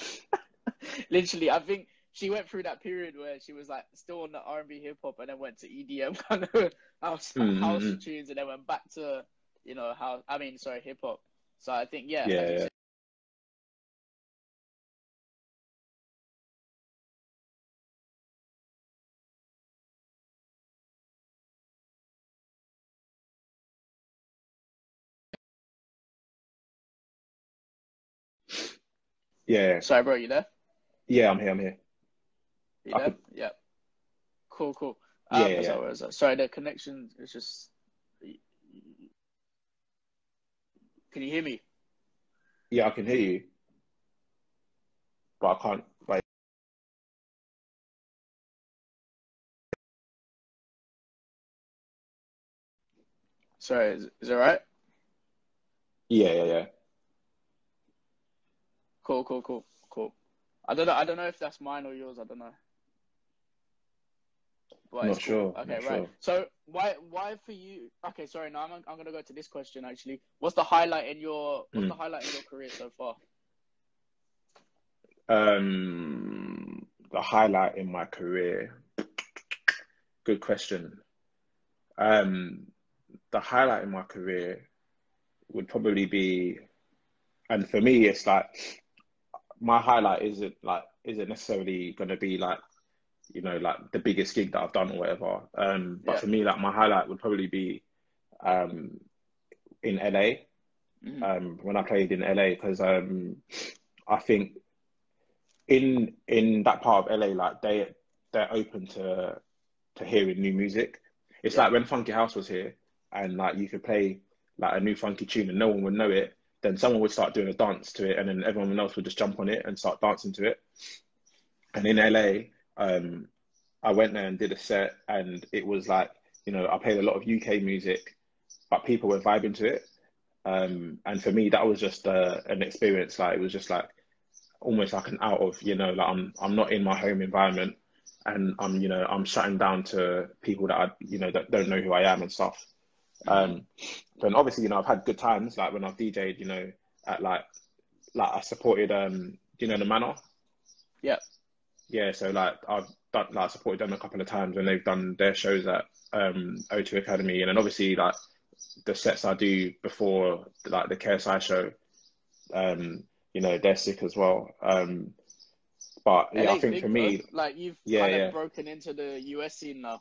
Literally, I think she went through that period where she was like still on the R and B hip hop and then went to E D M kind of house house Mm-hmm. tunes and then went back to, you know, house. I mean, sorry, hip hop. So I think, yeah, as Yeah, you yeah. said, Yeah, Sorry, bro, you there? yeah, I'm here. I'm here. You I there? could. Yeah. Cool, cool. Yeah, Um, yeah, what's yeah. that? What is that? Sorry, the connection is just. Can you hear me? Yeah, I can hear you, but I can't. Like, Sorry, is, is it right? yeah, yeah, yeah. Cool, cool, cool, cool. I don't know. I don't know if that's mine or yours. I don't know, but it's Not cool. sure. Okay, Not right. sure. So why, why for you? Okay, sorry. Now I'm, I'm gonna go to this question actually. What's the highlight in your, what's the Mm. highlight in your career so far? Um, the highlight in my career. Good question. Um, the highlight in my career would probably be, and for me, it's like my highlight isn't like isn't necessarily going to be like you know like the biggest gig that I've done or whatever. Um, but Yeah. for me, like my highlight would probably be um in L A. Mm-hmm. Um, when I played in L A, because um, I think in in that part of L A, like they they're open to to hearing new music. It's Yeah. like when Funky House was here, and like you could play like a new funky tune and no one would know it. Then someone would start doing a dance to it, and then everyone else would just jump on it and start dancing to it. And in L A, um, I went there and did a set, and it was like you know I played a lot of U K music, but people were vibing to it. Um, and for me, that was just uh, an experience. Like it was just like almost like an out of, you know, like I'm I'm not in my home environment, and I'm you know I'm shutting down to people that I you know that don't know who I am and stuff. Mm-hmm. Um, but obviously, you know, I've had good times. Like when I've D J'd, you know, at like like I supported um, you know, the Manor. Yeah. Yeah, so like I've done like supported them a couple of times when they've done their shows at um O two Academy, and then obviously like the sets I do before like the K S I show, um, you know, they're sick as well. Um, but yeah, I L A's think for big, bro. me, Like you've yeah, kind of yeah. broken into the U S scene now.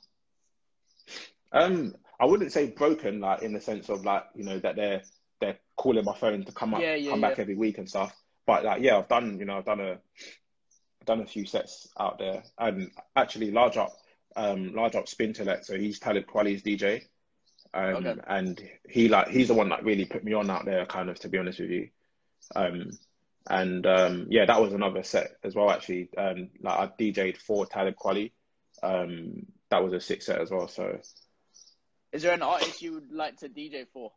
Um, I wouldn't say broken, like in the sense of like, you know, that they're they're calling my phone to come up, Yeah, yeah, come yeah. back every week and stuff. But like, yeah, I've done, you know, I've done a done a few sets out there, and actually, large up, um, large up Spintellet. So he's Talib Kweli's D J, Okay. um, and he like he's the one that really put me on out there, kind of, to be honest with you. Um, and um, yeah, that was another set as well. Actually, um, like I D J'd for Talib Kweli. Um, that was a six set as well. So. Is there an artist you would like to D J for?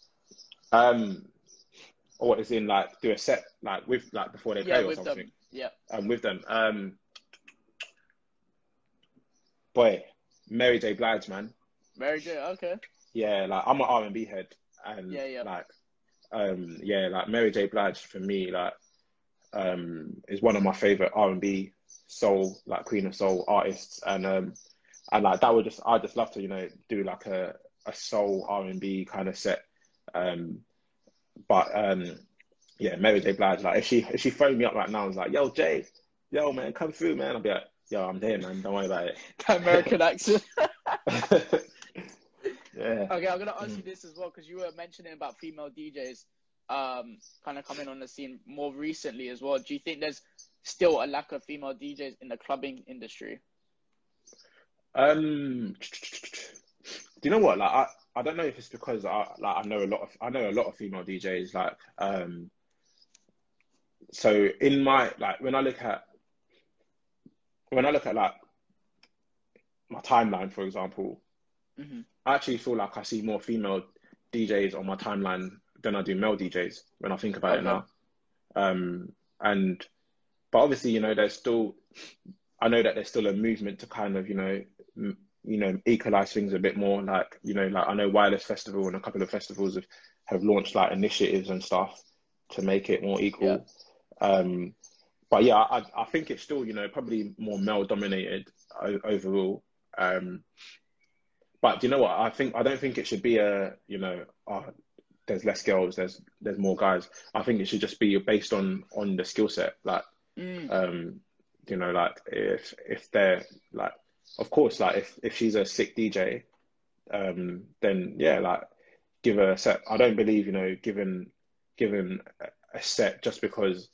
Um, or what is in like do a set like with like before they Yeah, play or with something. them. Yeah. Um, with them. Um, boy, Mary J. Blige, man. Mary J. Okay. Yeah, like I'm an R and B head, and Yeah, yeah. like, um, yeah, like Mary J. Blige for me, like, um, is one of my favorite R and B soul, like Queen of Soul artists, and um, and like that would just, I just love to, you know, do like a a soul R and B kind of set, um, but um. Yeah, Mary J. Blige. Like if she if she phoned me up right now and was like, "Yo, Jay, yo, man, come through, man," I'll be like, "Yo, I'm here, man. Don't worry about American accent. it." Yeah. Okay, I'm gonna ask you Mm. this as well because you were mentioning about female D Js, um, kind of coming on the scene more recently as well. Do you think there's still a lack of female D Js in the clubbing industry? Um, do you know what? Like, I, I don't know if it's because I like I know a lot of I know a lot of female D Js. Like, um, so in my like when I look at when I look at like my timeline, for example, Mm-hmm. I actually feel like I see more female D Js on my timeline than I do male D Js when I think about it Okay. now. Um, and but obviously, you know, there's still I know that there's still a movement to kind of, you know, m- you know, equalize things a bit more. Like, you know, like I know Wireless Festival and a couple of festivals have, have launched like initiatives and stuff to make it more Yeah. equal. Um, but yeah, I, I think it's still, you know, probably more male dominated o- overall. Um, but do you know what? I think I don't think it should be a, you know, oh, there's less girls, there's there's more guys. I think it should just be based on on the skill set. Like, Mm. um, you know, like if if they're like, of course, like if if she's a sick D J, um, then yeah, like give her a set. I don't believe, you know, giving giving a set just because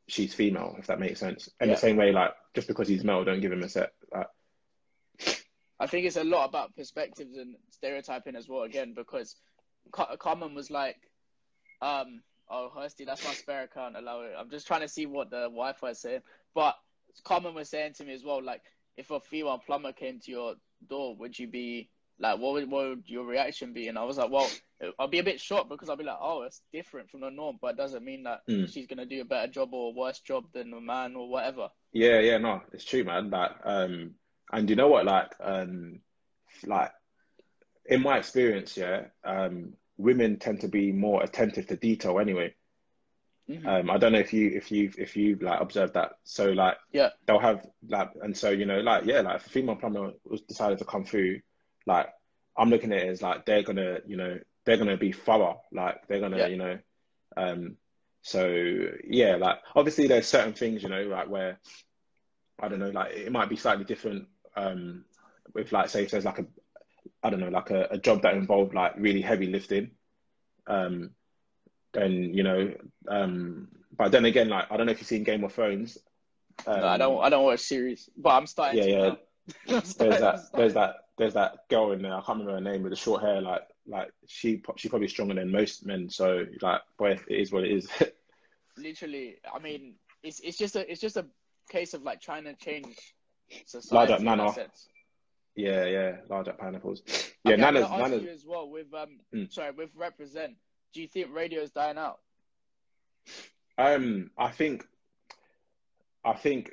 she's female, if that makes sense. In the Yeah. same way, like, just because he's male, don't give him a set. Like, I think it's a lot about perspectives and stereotyping as well, again, because Co- Common was like, um, oh, Hursty, that's my spare account, allow it. I'm just trying to see what the Wi-Fi is saying. But Common was saying to me as well, like, if a female plumber came to your door, would you be, like, what would, what would your reaction be? And I was like, well, I'll be a bit shocked because I'll be like, oh, it's different from the norm, but it doesn't mean that mm. she's going to do a better job or a worse job than a man or whatever. Yeah, yeah, no, it's true, man. Like, um, and you know what, like, um, like, in my experience, yeah, um, women tend to be more attentive to detail anyway. Mm-hmm. Um, I don't know if you if you if you like observed that. So like Yeah. they'll have like and so you know like yeah like if a female plumber was decided to come through, like I'm looking at it as like they're gonna you know they're gonna be thorough, like they're gonna Yeah. you know um so yeah, like obviously there's certain things, you know, like where I don't know, like it might be slightly different um with like say if there's like a I don't know like a, a job that involved like really heavy lifting. Um then you know, um, but then again, like I don't know if you've seen Game of Thrones. Um, No, I don't. I don't watch series, but I'm starting yeah, to yeah. now. I'm starting, There's that. I'm There's starting. that. There's that girl in there. I can't remember her name with the short hair. Like, like she, she's probably stronger than most men. So, like, boy, it is what it is. Literally, I mean, it's it's just a it's just a case of like trying to change Large up society in that Nana. sense. Yeah, yeah. Large up pineapples. Yeah, Okay, I'm Nana's. gonna ask Nana's. you as well with um, Mm. sorry, with Represent. Do you think radio is dying out? Um, I think. I think.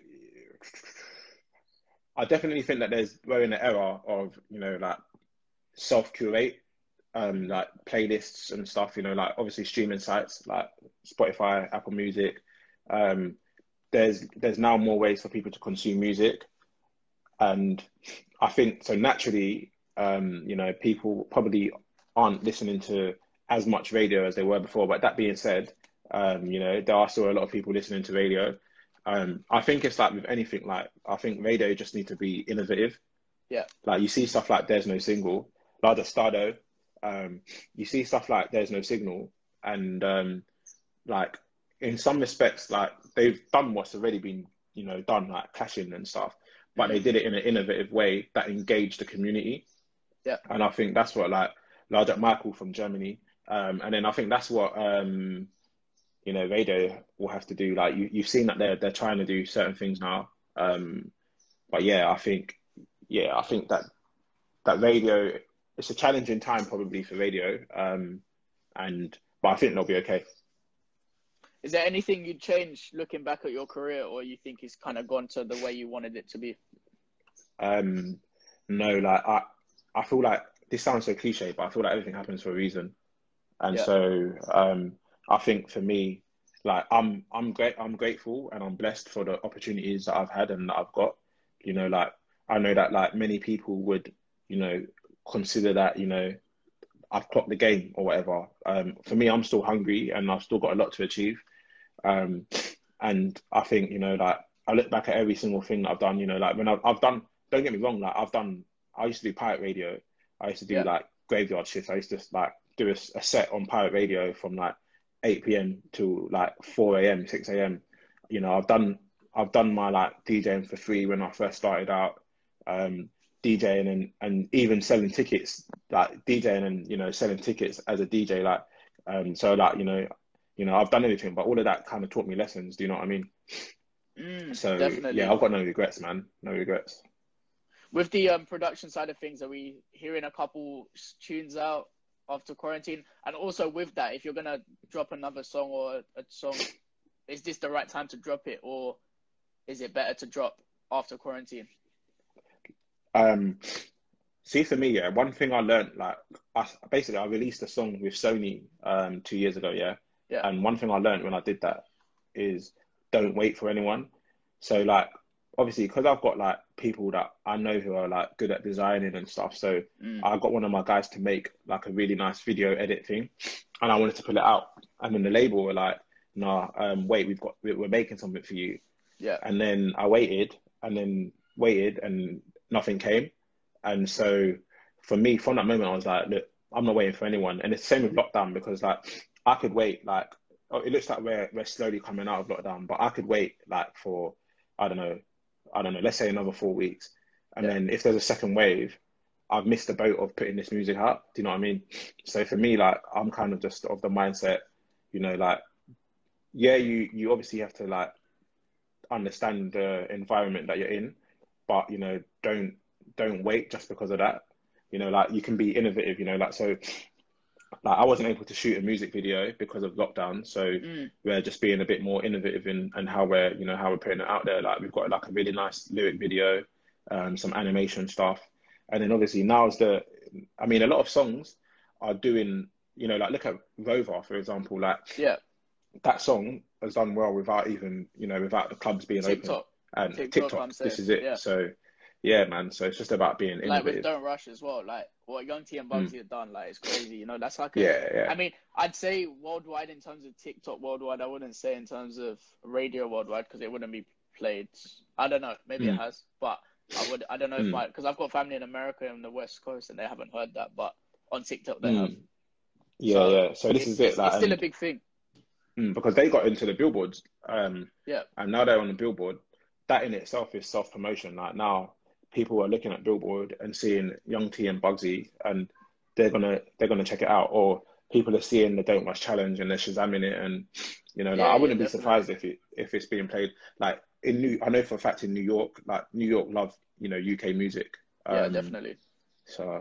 I definitely think that there's we're in an era of you know like self curate. Um, like playlists and stuff, you know, like obviously streaming sites like Spotify, Apple Music. Um, there's there's now more ways for people to consume music, and I think so naturally, um, you know, people probably aren't listening to as much radio as they were before. But that being said, um, you know, there are still a lot of people listening to radio. Um, I think it's like with anything, like I think radio just need to be innovative. Yeah. Like you see stuff like There's No Single, Lada Stado. Um, you see stuff like There's No Signal, and um, like in some respects, like they've done what's already been, you know, done, like clashing and stuff, but they Mm. did it in an innovative way that engaged the community. Yeah. And I think that's what like Large Michael from Germany, um, and then I think that's what um, you know, radio will have to do. Like you, you've seen that they're they're trying to do certain things now, um, but yeah, I think yeah, I think that that radio. It's a challenging time probably for radio, um, and but I think they'll be okay. Is there anything you'd change looking back at your career, or you think it's kind of gone to the way you wanted it to be? Um, no, like I, I feel like this sounds so cliche, but I feel like everything happens for a reason, and Yeah. so um, I think for me, like I'm, I'm great, I'm grateful and I'm blessed for the opportunities that I've had and that I've got. You know, like I know that like many people would, you know, consider that, you know, I've clocked the game or whatever. Um, for me, I'm still hungry and I've still got a lot to achieve. Um, and I think, you know, like I look back at every single thing that I've done, you know, like when I've, I've done, don't get me wrong, like I've done, I used to do pirate radio. I used to do Yeah. like graveyard shifts. I used to like do a, a set on pirate radio from like eight p m to like four a m, six a m. You know, I've done, I've done my like DJing for free when I first started out. Um, DJing and, and even selling tickets, like DJing and, you know, selling tickets as a D J, like, um, so like, you know, you know, I've done everything, but all of that kind of taught me lessons. Do you know what I mean? Mm, So yeah, definitely. I've got no regrets, man. No regrets. With the um, production side of things, are we hearing a couple tunes out after quarantine? And also with that, if you're gonna drop another song or a song, is this the right time to drop it, or is it better to drop after quarantine? Um, see, for me, yeah, one thing I learned, like, I, basically, I released a song with Sony um two years ago, yeah. Yeah. And one thing I learned when I did that is don't wait for anyone. So, like, obviously, because I've got like people that I know who are like good at designing and stuff, so Mm. I got one of my guys to make like a really nice video edit thing, and I wanted to put it out. And then the label were like, "Nah, um, wait, we've got we're making something for you." Yeah. And then I waited, and then waited, and nothing came. And so for me, from that moment, I was like, look, I'm not waiting for anyone. And it's the same with lockdown because like I could wait like oh, it looks like we're we're slowly coming out of lockdown, but I could wait like for, I don't know, I don't know, let's say another four weeks. And Yeah. then if there's a second wave, I've missed the boat of putting this music out. Do you know what I mean? So for me, like, I'm kind of just of the mindset, you know, like, yeah, you you obviously have to like understand the environment that you're in, but you know, don't don't wait just because of that. You know, like you can be innovative, you know, like so like I wasn't able to shoot a music video because of lockdown. So Mm. we're just being a bit more innovative in and how we're, you know, how we're putting it out there. Like we've got like a really nice lyric video, um, some animation stuff. And then obviously now's the, I mean, a lot of songs are doing, you know, like look at Rover, for example, like Yeah. that song has done well without even, you know, without the clubs being open. TikTok. And TikTok, TikTok, I'm this saying. is it. Yeah. So yeah, man. So it's just about being Like with innovative. Don't Rush as well, like what Young T and Mm. Bugsy have done, like it's crazy, you know. That's like a, Yeah, yeah. I mean, I'd say worldwide in terms of TikTok worldwide. I wouldn't say in terms of radio worldwide because it wouldn't be played. I don't know, maybe it Mm. has, but I would. I don't know if Mm. I because I've got family in America and the West Coast and they haven't heard that, but on TikTok they have. Mm. Yeah, So yeah. So this it's is it. it's, Like, it's still a and big thing. mm, because they got into the billboards, um, Yeah, and now they're on the billboard. That in itself is self promotion. Like now, people are looking at billboard and seeing Young T and Bugsy, and they're gonna they're gonna check it out. Or people are seeing the Don't Rush challenge and they're shazamming it, and you know, like yeah, I yeah, wouldn't be definitely. surprised if it if it's being played like in New. I know for a fact in New York, like New York love you know U K music. Yeah, Um, definitely. so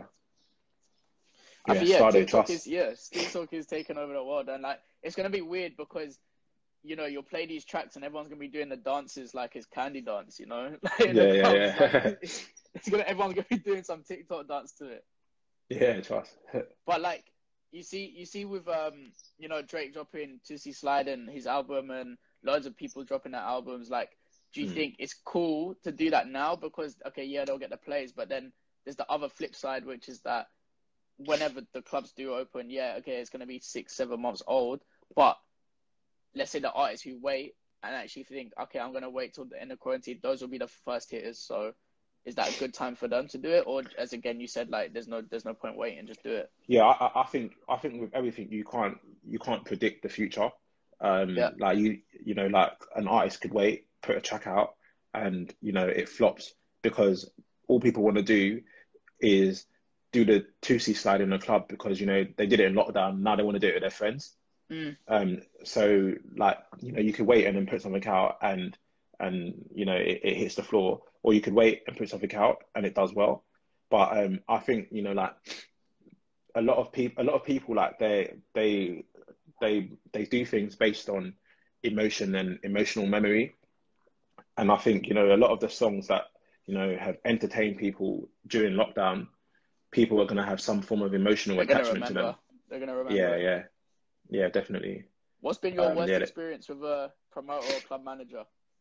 I yeah, think yeah, Stade TikTok is Trust. yeah, TikTok is taking over the world, and like it's gonna be weird because you know you'll play these tracks and everyone's gonna be doing the dances like it's Candy Dance, you know, like in the Yeah, clubs, yeah, like yeah, it's, it's gonna everyone's gonna be doing some TikTok dance to it. yeah, Trust. But like you see, you see with um you know Drake dropping Tootsie Slide and his album and loads of people dropping their albums, like do you Mm. think it's cool to do that now because okay yeah they'll get the plays, but then there's the other flip side which is that whenever the clubs do open, yeah, okay, it's going to be six, seven months old. But let's say the artists who wait and actually think, okay, I'm going to wait till the end of quarantine, those will be the first hitters. So is that a good time for them to do it? Or as again, you said, like, there's no, there's no point waiting, just do it. Yeah, I, I think I think with everything you can't you can't predict the future. Yeah. Um, like you you know like an artist could wait, put a track out, and you know it flops because all people want to do is do the two C slide in the club because you know they did it in lockdown. Now they want to do it with their friends. Mm. Um, so like you know you could wait and then put something out and and you know it, it hits the floor, or you could wait and put something out and it does well. But um, I think you know like a lot of people, a lot of people like they they they they do things based on emotion and emotional memory. And I think you know a lot of the songs that you know have entertained people during lockdown, people are going to have some form of emotional They're going to attachment to remember. them. They're going to remember Yeah, it. yeah, yeah, definitely. What's been your Um, worst yeah. experience with a promoter or club manager?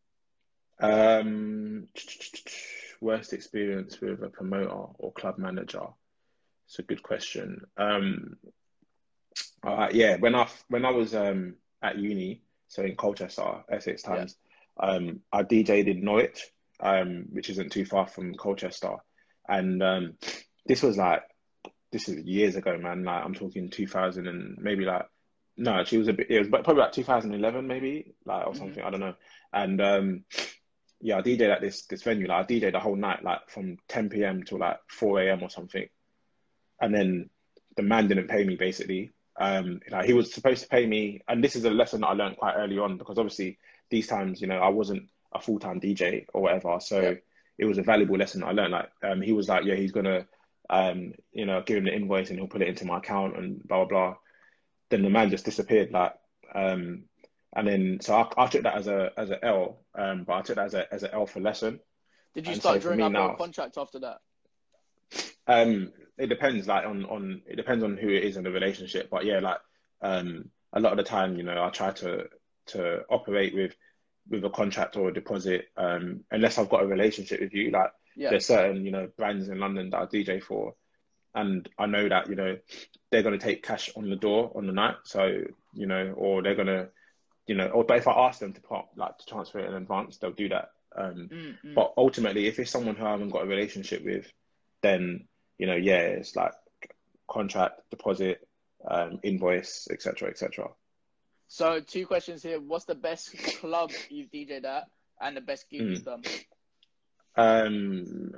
Um, worst experience with a promoter or club manager. It's a good question. Um, Uh, yeah, when I when I was um at uni, so in Colchester, Essex Yeah. times, um, I D J'd in Norwich, um, which isn't too far from Colchester, and um, this was like this is years ago, man. Like I'm talking two thousand and maybe like no, actually it was a bit. It was probably like two thousand eleven, maybe like or Mm-hmm. something. I don't know. And um, yeah, I D J'd at this this venue. Like I D J'd the whole night, like from ten p m till like four a m or something, and then the man didn't pay me basically. Um, you know, he was supposed to pay me, and this is a lesson that I learned quite early on because obviously these times, you know, I wasn't a full time D J or whatever, Yeah. so it was a valuable lesson I learned. Like, um, he was like, yeah, he's gonna, um, you know, give him the invoice and he'll put it into my account and blah blah blah. Then the man just disappeared, like, um, and then so I, I took that as a as a L, um, but I took that as a as an L for lesson. Did you And start so for drawing me up a now, contract after that? Um, it depends, like on on it depends on who it is in the relationship. But yeah, like um, a lot of the time, you know, I try to to operate with with a contract or a deposit, um, unless I've got a relationship with you. Like Yeah. there's certain, you know, brands in London that I D J for, and I know that, you know, they're gonna take cash on the door on the night. So, you know, or they're gonna, you know, or but if I ask them to pop like to transfer it in advance, they'll do that. Um, Mm-mm. but ultimately, if it's someone who I haven't got a relationship with, then you know, yeah, it's like contract, deposit, um, invoice, et cetera, et cetera. So two questions here. What's the best club you've D J'd at and the best gig you've Mm. done? Um,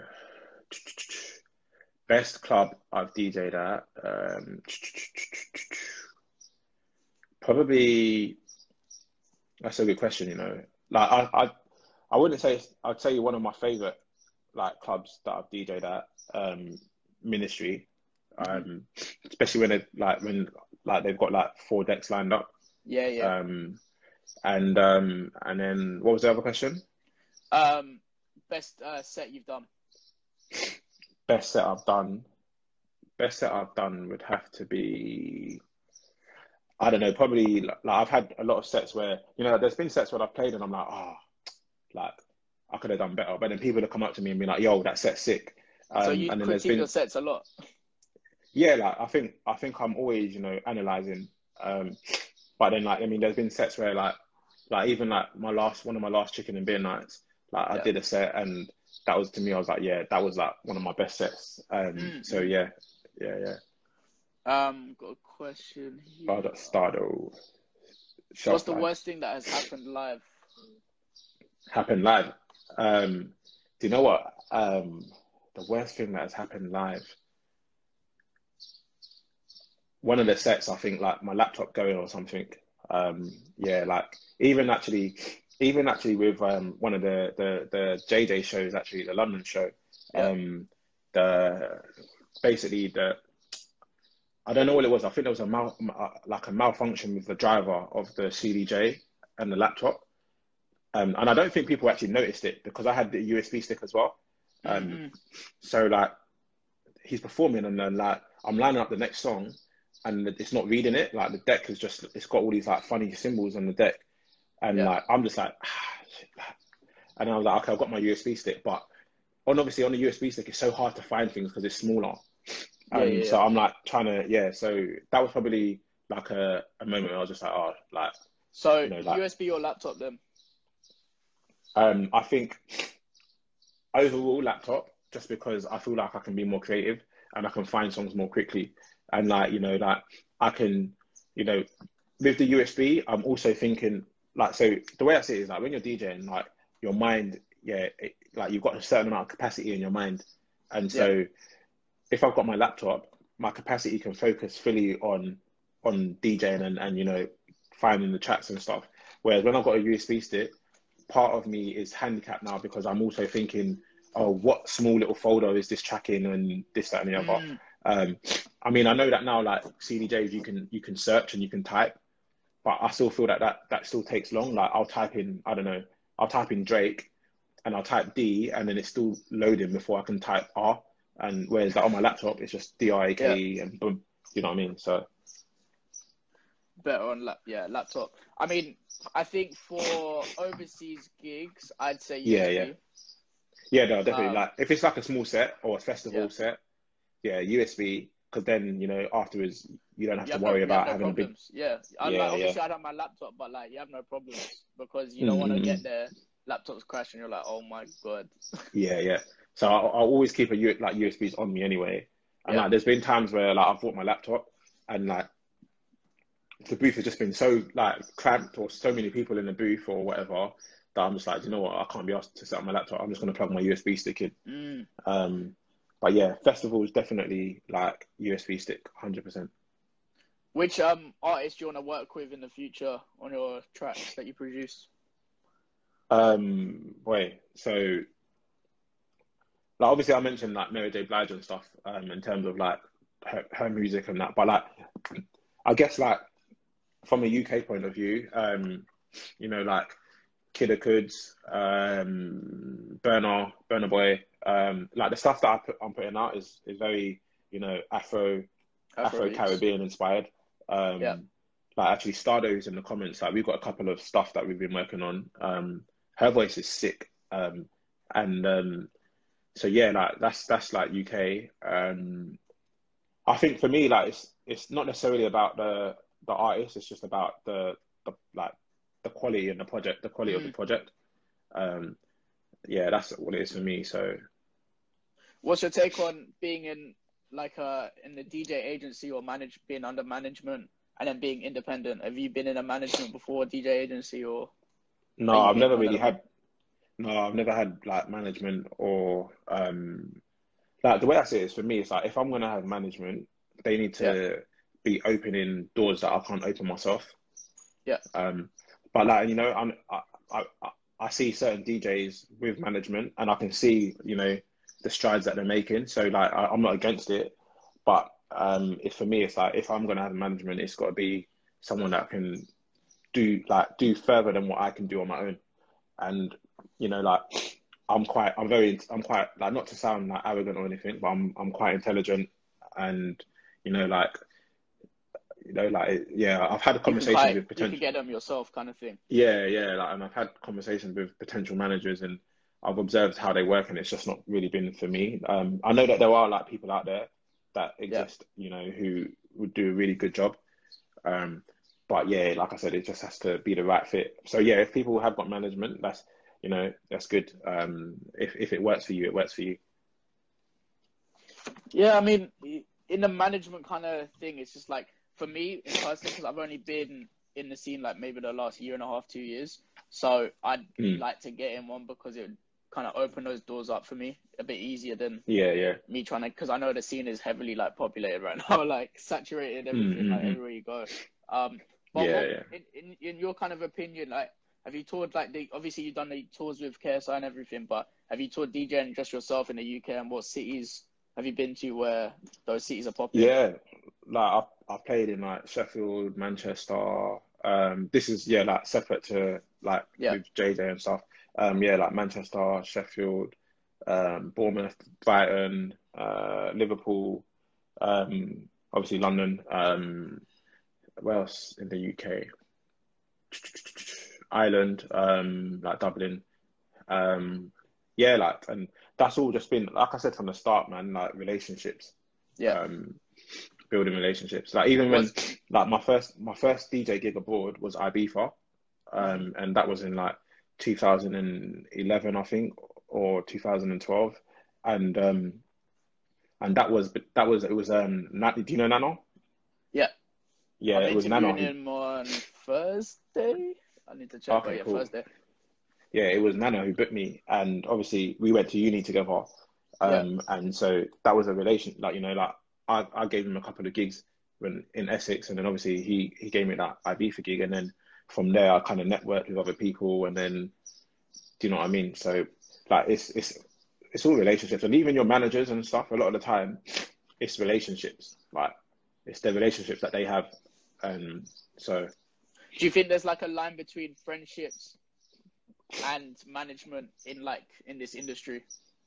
best club I've D J'd at. Um, probably that's a good question. You know, like I, I, I wouldn't say I'd say one of my favorite like clubs that I've D J'd at. Um, Ministry. Um, especially when it like when like they've got like four decks lined up. Yeah, yeah. Um, and um, and then what was the other question? Um, best uh, set you've done. Best set I've done. Best set I've done would have to be, I don't know, probably like I've had a lot of sets where, you know, there's been sets where I've played and I'm like, oh, like I could have done better. But then people have come up to me and be like, yo, that set's sick. Um, So you and then there's critique been, your sets a lot. yeah, like I think I think I'm always, you know, analyzing. Um, but then like I mean, there's been sets where like like even like my last one of my last chicken and beer nights, like I Yeah. did a set and that was to me, I was like, yeah, that was like one of my best sets. Um, Mm, so mm. yeah, yeah, yeah. Um, got a question here. Oh, that Stardo What's shelf the life worst thing that has happened live? happened live. Um, do you know what? Um, the worst thing that has happened live. One of the sets, I think, like my laptop going or something. Um, yeah, like even actually, even actually with um one of the the the J J shows, actually the London show. Yeah. Um, the basically the I don't know what it was. I think there was a mal like a malfunction with the driver of the C D J and the laptop. Um, and I don't think people actually noticed it because I had the U S B stick as well. Um, Mm-hmm. so like he's performing and then like I'm lining up the next song and it's not reading it. Like the deck is just it's got all these like funny symbols on the deck, and Yeah. like I'm just like, and I was like, okay, I've got my U S B stick, but on obviously on the U S B stick it's so hard to find things because it's smaller. Yeah, Um, yeah, so yeah. I'm like trying to yeah. So that was probably like a, a moment where I was just like, oh, like So you know, like U S B or laptop then? um, I think overall laptop, just because I feel like I can be more creative and I can find songs more quickly. And like, you know, like I can, you know, with the U S B, I'm also thinking like, so the way I see it is like when you're DJing, like your mind, yeah, it, like you've got a certain amount of capacity in your mind. And Yeah. so if I've got my laptop, my capacity can focus fully on, on DJing and, and, you know, finding the tracks and stuff. Whereas when I've got a U S B stick, part of me is handicapped now because I'm also thinking, oh, what small little folder is this track in and this, that, and the other. Mm. Um, I mean, I know that now, like C D Js, you can you can search and you can type, but I still feel that that, that still takes long. Like I'll type in, I don't know, I'll type in Drake and I'll type D and then it's still loading before I can type R. And whereas like on my laptop, it's just D R A K E Yeah. and boom, you know what I mean? So Better on lap, yeah, laptop. I mean, I think for overseas gigs, I'd say yeah, yeah. U S B. Yeah, no, definitely. Um, Like if it's like a small set or a yeah, festival set, yeah, U S B, because then, you know, afterwards you don't have you to have no, worry you have about no having a big, problems. Yeah, I like yeah, yeah. obviously I'd have my laptop, but like you have no problems because you don't want to Mm-mm. get there, laptop's crashing. You're like, oh my god. Yeah, yeah. So I'll, I'll always keep a U, like U S Bs on me anyway. And Yeah, like, there's been times where like I've bought my laptop and like the booth has just been so like cramped or so many people in the booth or whatever that I'm just like, you know what, I can't be asked to set up my laptop. I'm just going to plug my U S B stick in. mm. Um, but yeah, festivals definitely like U S B stick, one hundred percent. Which um artist do you want to work with in the future on your tracks that you produce? Um, wait, so like obviously I mentioned like Mary J. Blige and stuff um in terms of like her, her music and that, but like I guess like from a U K point of view, um, you know, like Kidda Kuds, um, Burna, Burna Boy, um, like the stuff that I put, I'm putting out is is very, you know, Afro, Afro Afro beats. Caribbean inspired. Yeah. Um, like actually, Stardo's in the comments. Like we've got a couple of stuff that we've been working on. Um, her voice is sick, um, and um, so yeah, like that's that's like U K. Um, I think for me, like it's it's not necessarily about the the artist. It's just about the the like the quality and the project, the quality of the Mm. project. Um, yeah, that's what it is for me. So What's your take on being in like uh in the D J agency or manage being under management and then being independent? Have you been in a management before, D J agency, or No, are you I've in never one at really the moment? had. No, I've never had like management or um like the way I see it is for me, it's like if I'm gonna have management, they need Yeah, to be opening doors that I can't open myself. yeah, Um, but like you know, I'm, I I I I see certain D Js with management, and I can see you know the strides that they're making. So like I, I'm not against it, but um, it's for me, it's like if I'm gonna have management, it's got to be someone that can do like do further than what I can do on my own. And you know, like I'm quite, I'm very, I'm quite like not to sound like arrogant or anything, but I'm I'm quite intelligent, and you know, like you know, like yeah, I've had you can conversations quite with you can potential. get them yourself, kind of thing. Yeah, yeah, like, and I've had conversations with potential managers, and I've observed how they work, and it's just not really been for me. Um, I know that there are like people out there that Yeah. exist, you know, who would do a really good job. Um, but yeah, like I said, it just has to be the right fit. So yeah, if people have got management, that's you know that's good. Um, if if it works for you, it works for you. Yeah, I mean, in the management kind of thing, it's just like, for me, in person, because I've only been in the scene like maybe the last year and a half, two years. So I'd Mm. like to get in one because it would kind of open those doors up for me a bit easier than Yeah, yeah. me trying to, because I know the scene is heavily like populated right now, like saturated, Mm, everything, mm, like mm. everywhere you go. Um, but Yeah, what, yeah. in, in, in your kind of opinion, like, have you toured like the, obviously you've done the tours with K S I and everything, but have you toured DJing just yourself in the U K, and what cities have you been to where those cities are popping? Yeah, like I've I've played in like Sheffield, Manchester. Um, this is yeah, like separate to like Yeah, with J J and stuff. Um, yeah, like Manchester, Sheffield, um, Bournemouth, Brighton, uh, Liverpool, um, obviously London. Um, where else in the U K? Ireland, um, like Dublin. Um, yeah, like and that's all just been like I said from the start, man. Like relationships. yeah. Um, building relationships. Like even when Was like my first my first D J gig abroad was Ibiza, hmm um, and that was in like two thousand eleven, I think, or two thousand twelve, and um, and that was that was it was um, Na- do you know Nano? yeah. Yeah, I'm it was Nano interviewing who. him on Thursday. I need to check, but Okay, yeah, cool. Thursday. Yeah, it was Nano who booked me, and obviously we went to uni together, Yeah, um, and so that was a relation. Like you know, like I, I gave him a couple of gigs when in Essex, and then obviously he he gave me that Ibiza gig, and then from there I kind of networked with other people, and then do you know what I mean? So like it's it's it's all relationships, and even your managers and stuff. A lot of the time, it's relationships. Like it's the relationships that they have, and so. do you think there's like a line between friendships and management in like in this industry?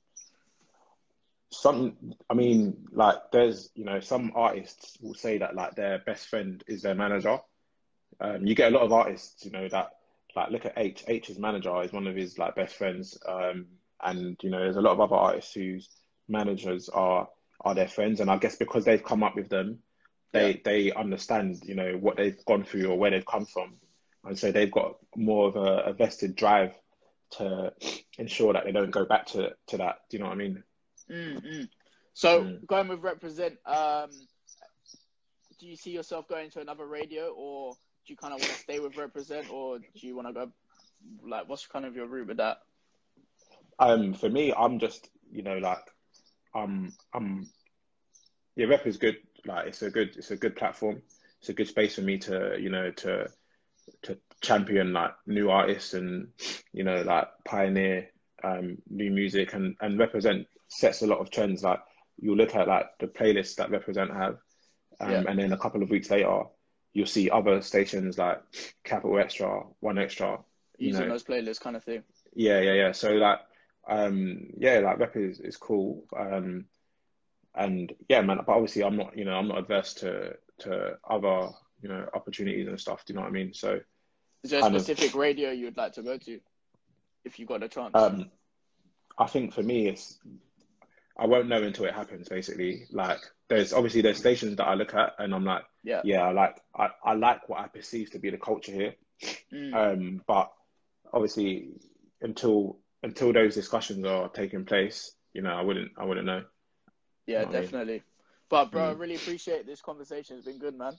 Some, I mean, like there's, you know, some artists will say that like their best friend is their manager. Um, you get a lot of artists, you know, that like look at H. H's manager is one of his like best friends. Um, and you know, there's a lot of other artists whose managers are are their friends. And I guess because they've come up with them, Yeah. they they understand, you know, what they've gone through or where they've come from, and so they've got more of a, a vested drive to ensure that they don't go back to to that. Do you know what I mean? Mm-hmm. So Mm. going with Represent, um, do you see yourself going to another radio, or do you kind of want to stay with Represent, or do you want to go like what's kind of your route with that? Um, for me, I'm just, you know, like, um, I'm, yeah, rep is good. Like, it's a good, it's a good platform. It's a good space for me to, you know, to to champion like new artists and, you know, like pioneer um new music and and represent sets a lot of trends. Like you look at like the playlists that represent have, Yeah, um, and then a couple of weeks later, you'll see other stations like Capital Extra, One Extra, you using know, those playlists kind of thing. yeah, yeah, yeah. So like, um, yeah, like rep is, is cool. Um, and yeah, man. But obviously, I'm not, you know, I'm not adverse to to other, you know, opportunities and stuff. Do you know what I mean? So Is there a kind of, specific radio you'd like to go to if you got a chance? um, I think for me, it's I won't know until it happens. Basically, like there's obviously there's stations that I look at and I'm like, Yeah. yeah, I like I, I like what I perceive to be the culture here. Mm. Um, but obviously, until until those discussions are taking place, you know, I wouldn't I wouldn't know. You Yeah, know what I mean? definitely. But bro, I Mm. really appreciate this conversation. It's been good, man.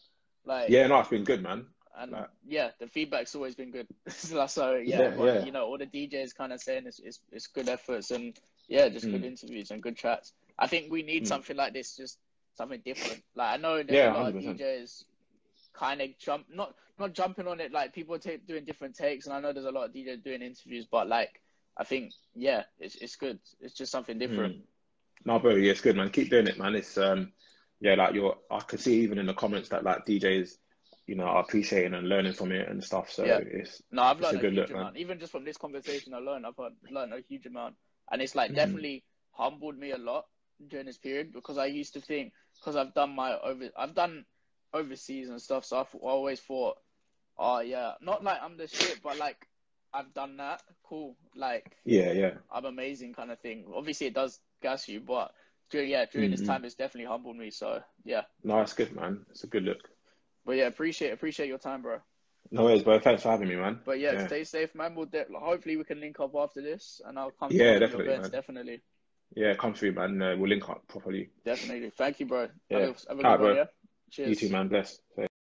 Like, Yeah, no, it's been good, man. and Like, yeah, the feedback's always been good. So yeah, yeah, everyone, yeah. you know, all the D Js kind of saying it's, it's it's good efforts and yeah, just good Mm, interviews and good chats. I think we need mm. something like this, just something different. Like I know there's a Yeah, lot of one hundred percent. D Js kind of jump, not not jumping on it. Like people take doing different takes, and I know there's a lot of D Js doing interviews, but like I think yeah, it's it's good. It's just something different. Mm. No, bro, yeah, it's good, man. Keep doing it, man. It's um, yeah, like you're. I could see even in the comments that like D Js, you know, are appreciating and learning from it and stuff. So Yeah. it's No, I've it's a learned a good huge look, man. amount. Even just from this conversation alone, I've heard, learned a huge amount. And it's like Mm. definitely humbled me a lot during this period because I used to think, because I've done my over, I've done overseas and stuff. So I've always thought, oh yeah, not like I'm the shit, but like I've done that. Cool. Like Yeah, yeah. I'm amazing kind of thing. Obviously it does gas you, but during, yeah, during this Mm-mm. time, it's definitely humbled me. So yeah. No, it's good, man. It's a good look. But yeah, appreciate, appreciate your time, bro. No worries, bro. Thanks for having me, man. But yeah, Yeah, stay safe, man. We'll de- hopefully we can link up after this, and I'll come to yeah, one of your definitely, events. man. Definitely, Yeah, come through, man. Uh, we'll link up properly. definitely. Thank you, bro. Have Yeah. a have a All good right, one. bro. Yeah. You too, Cheers. man. Bless.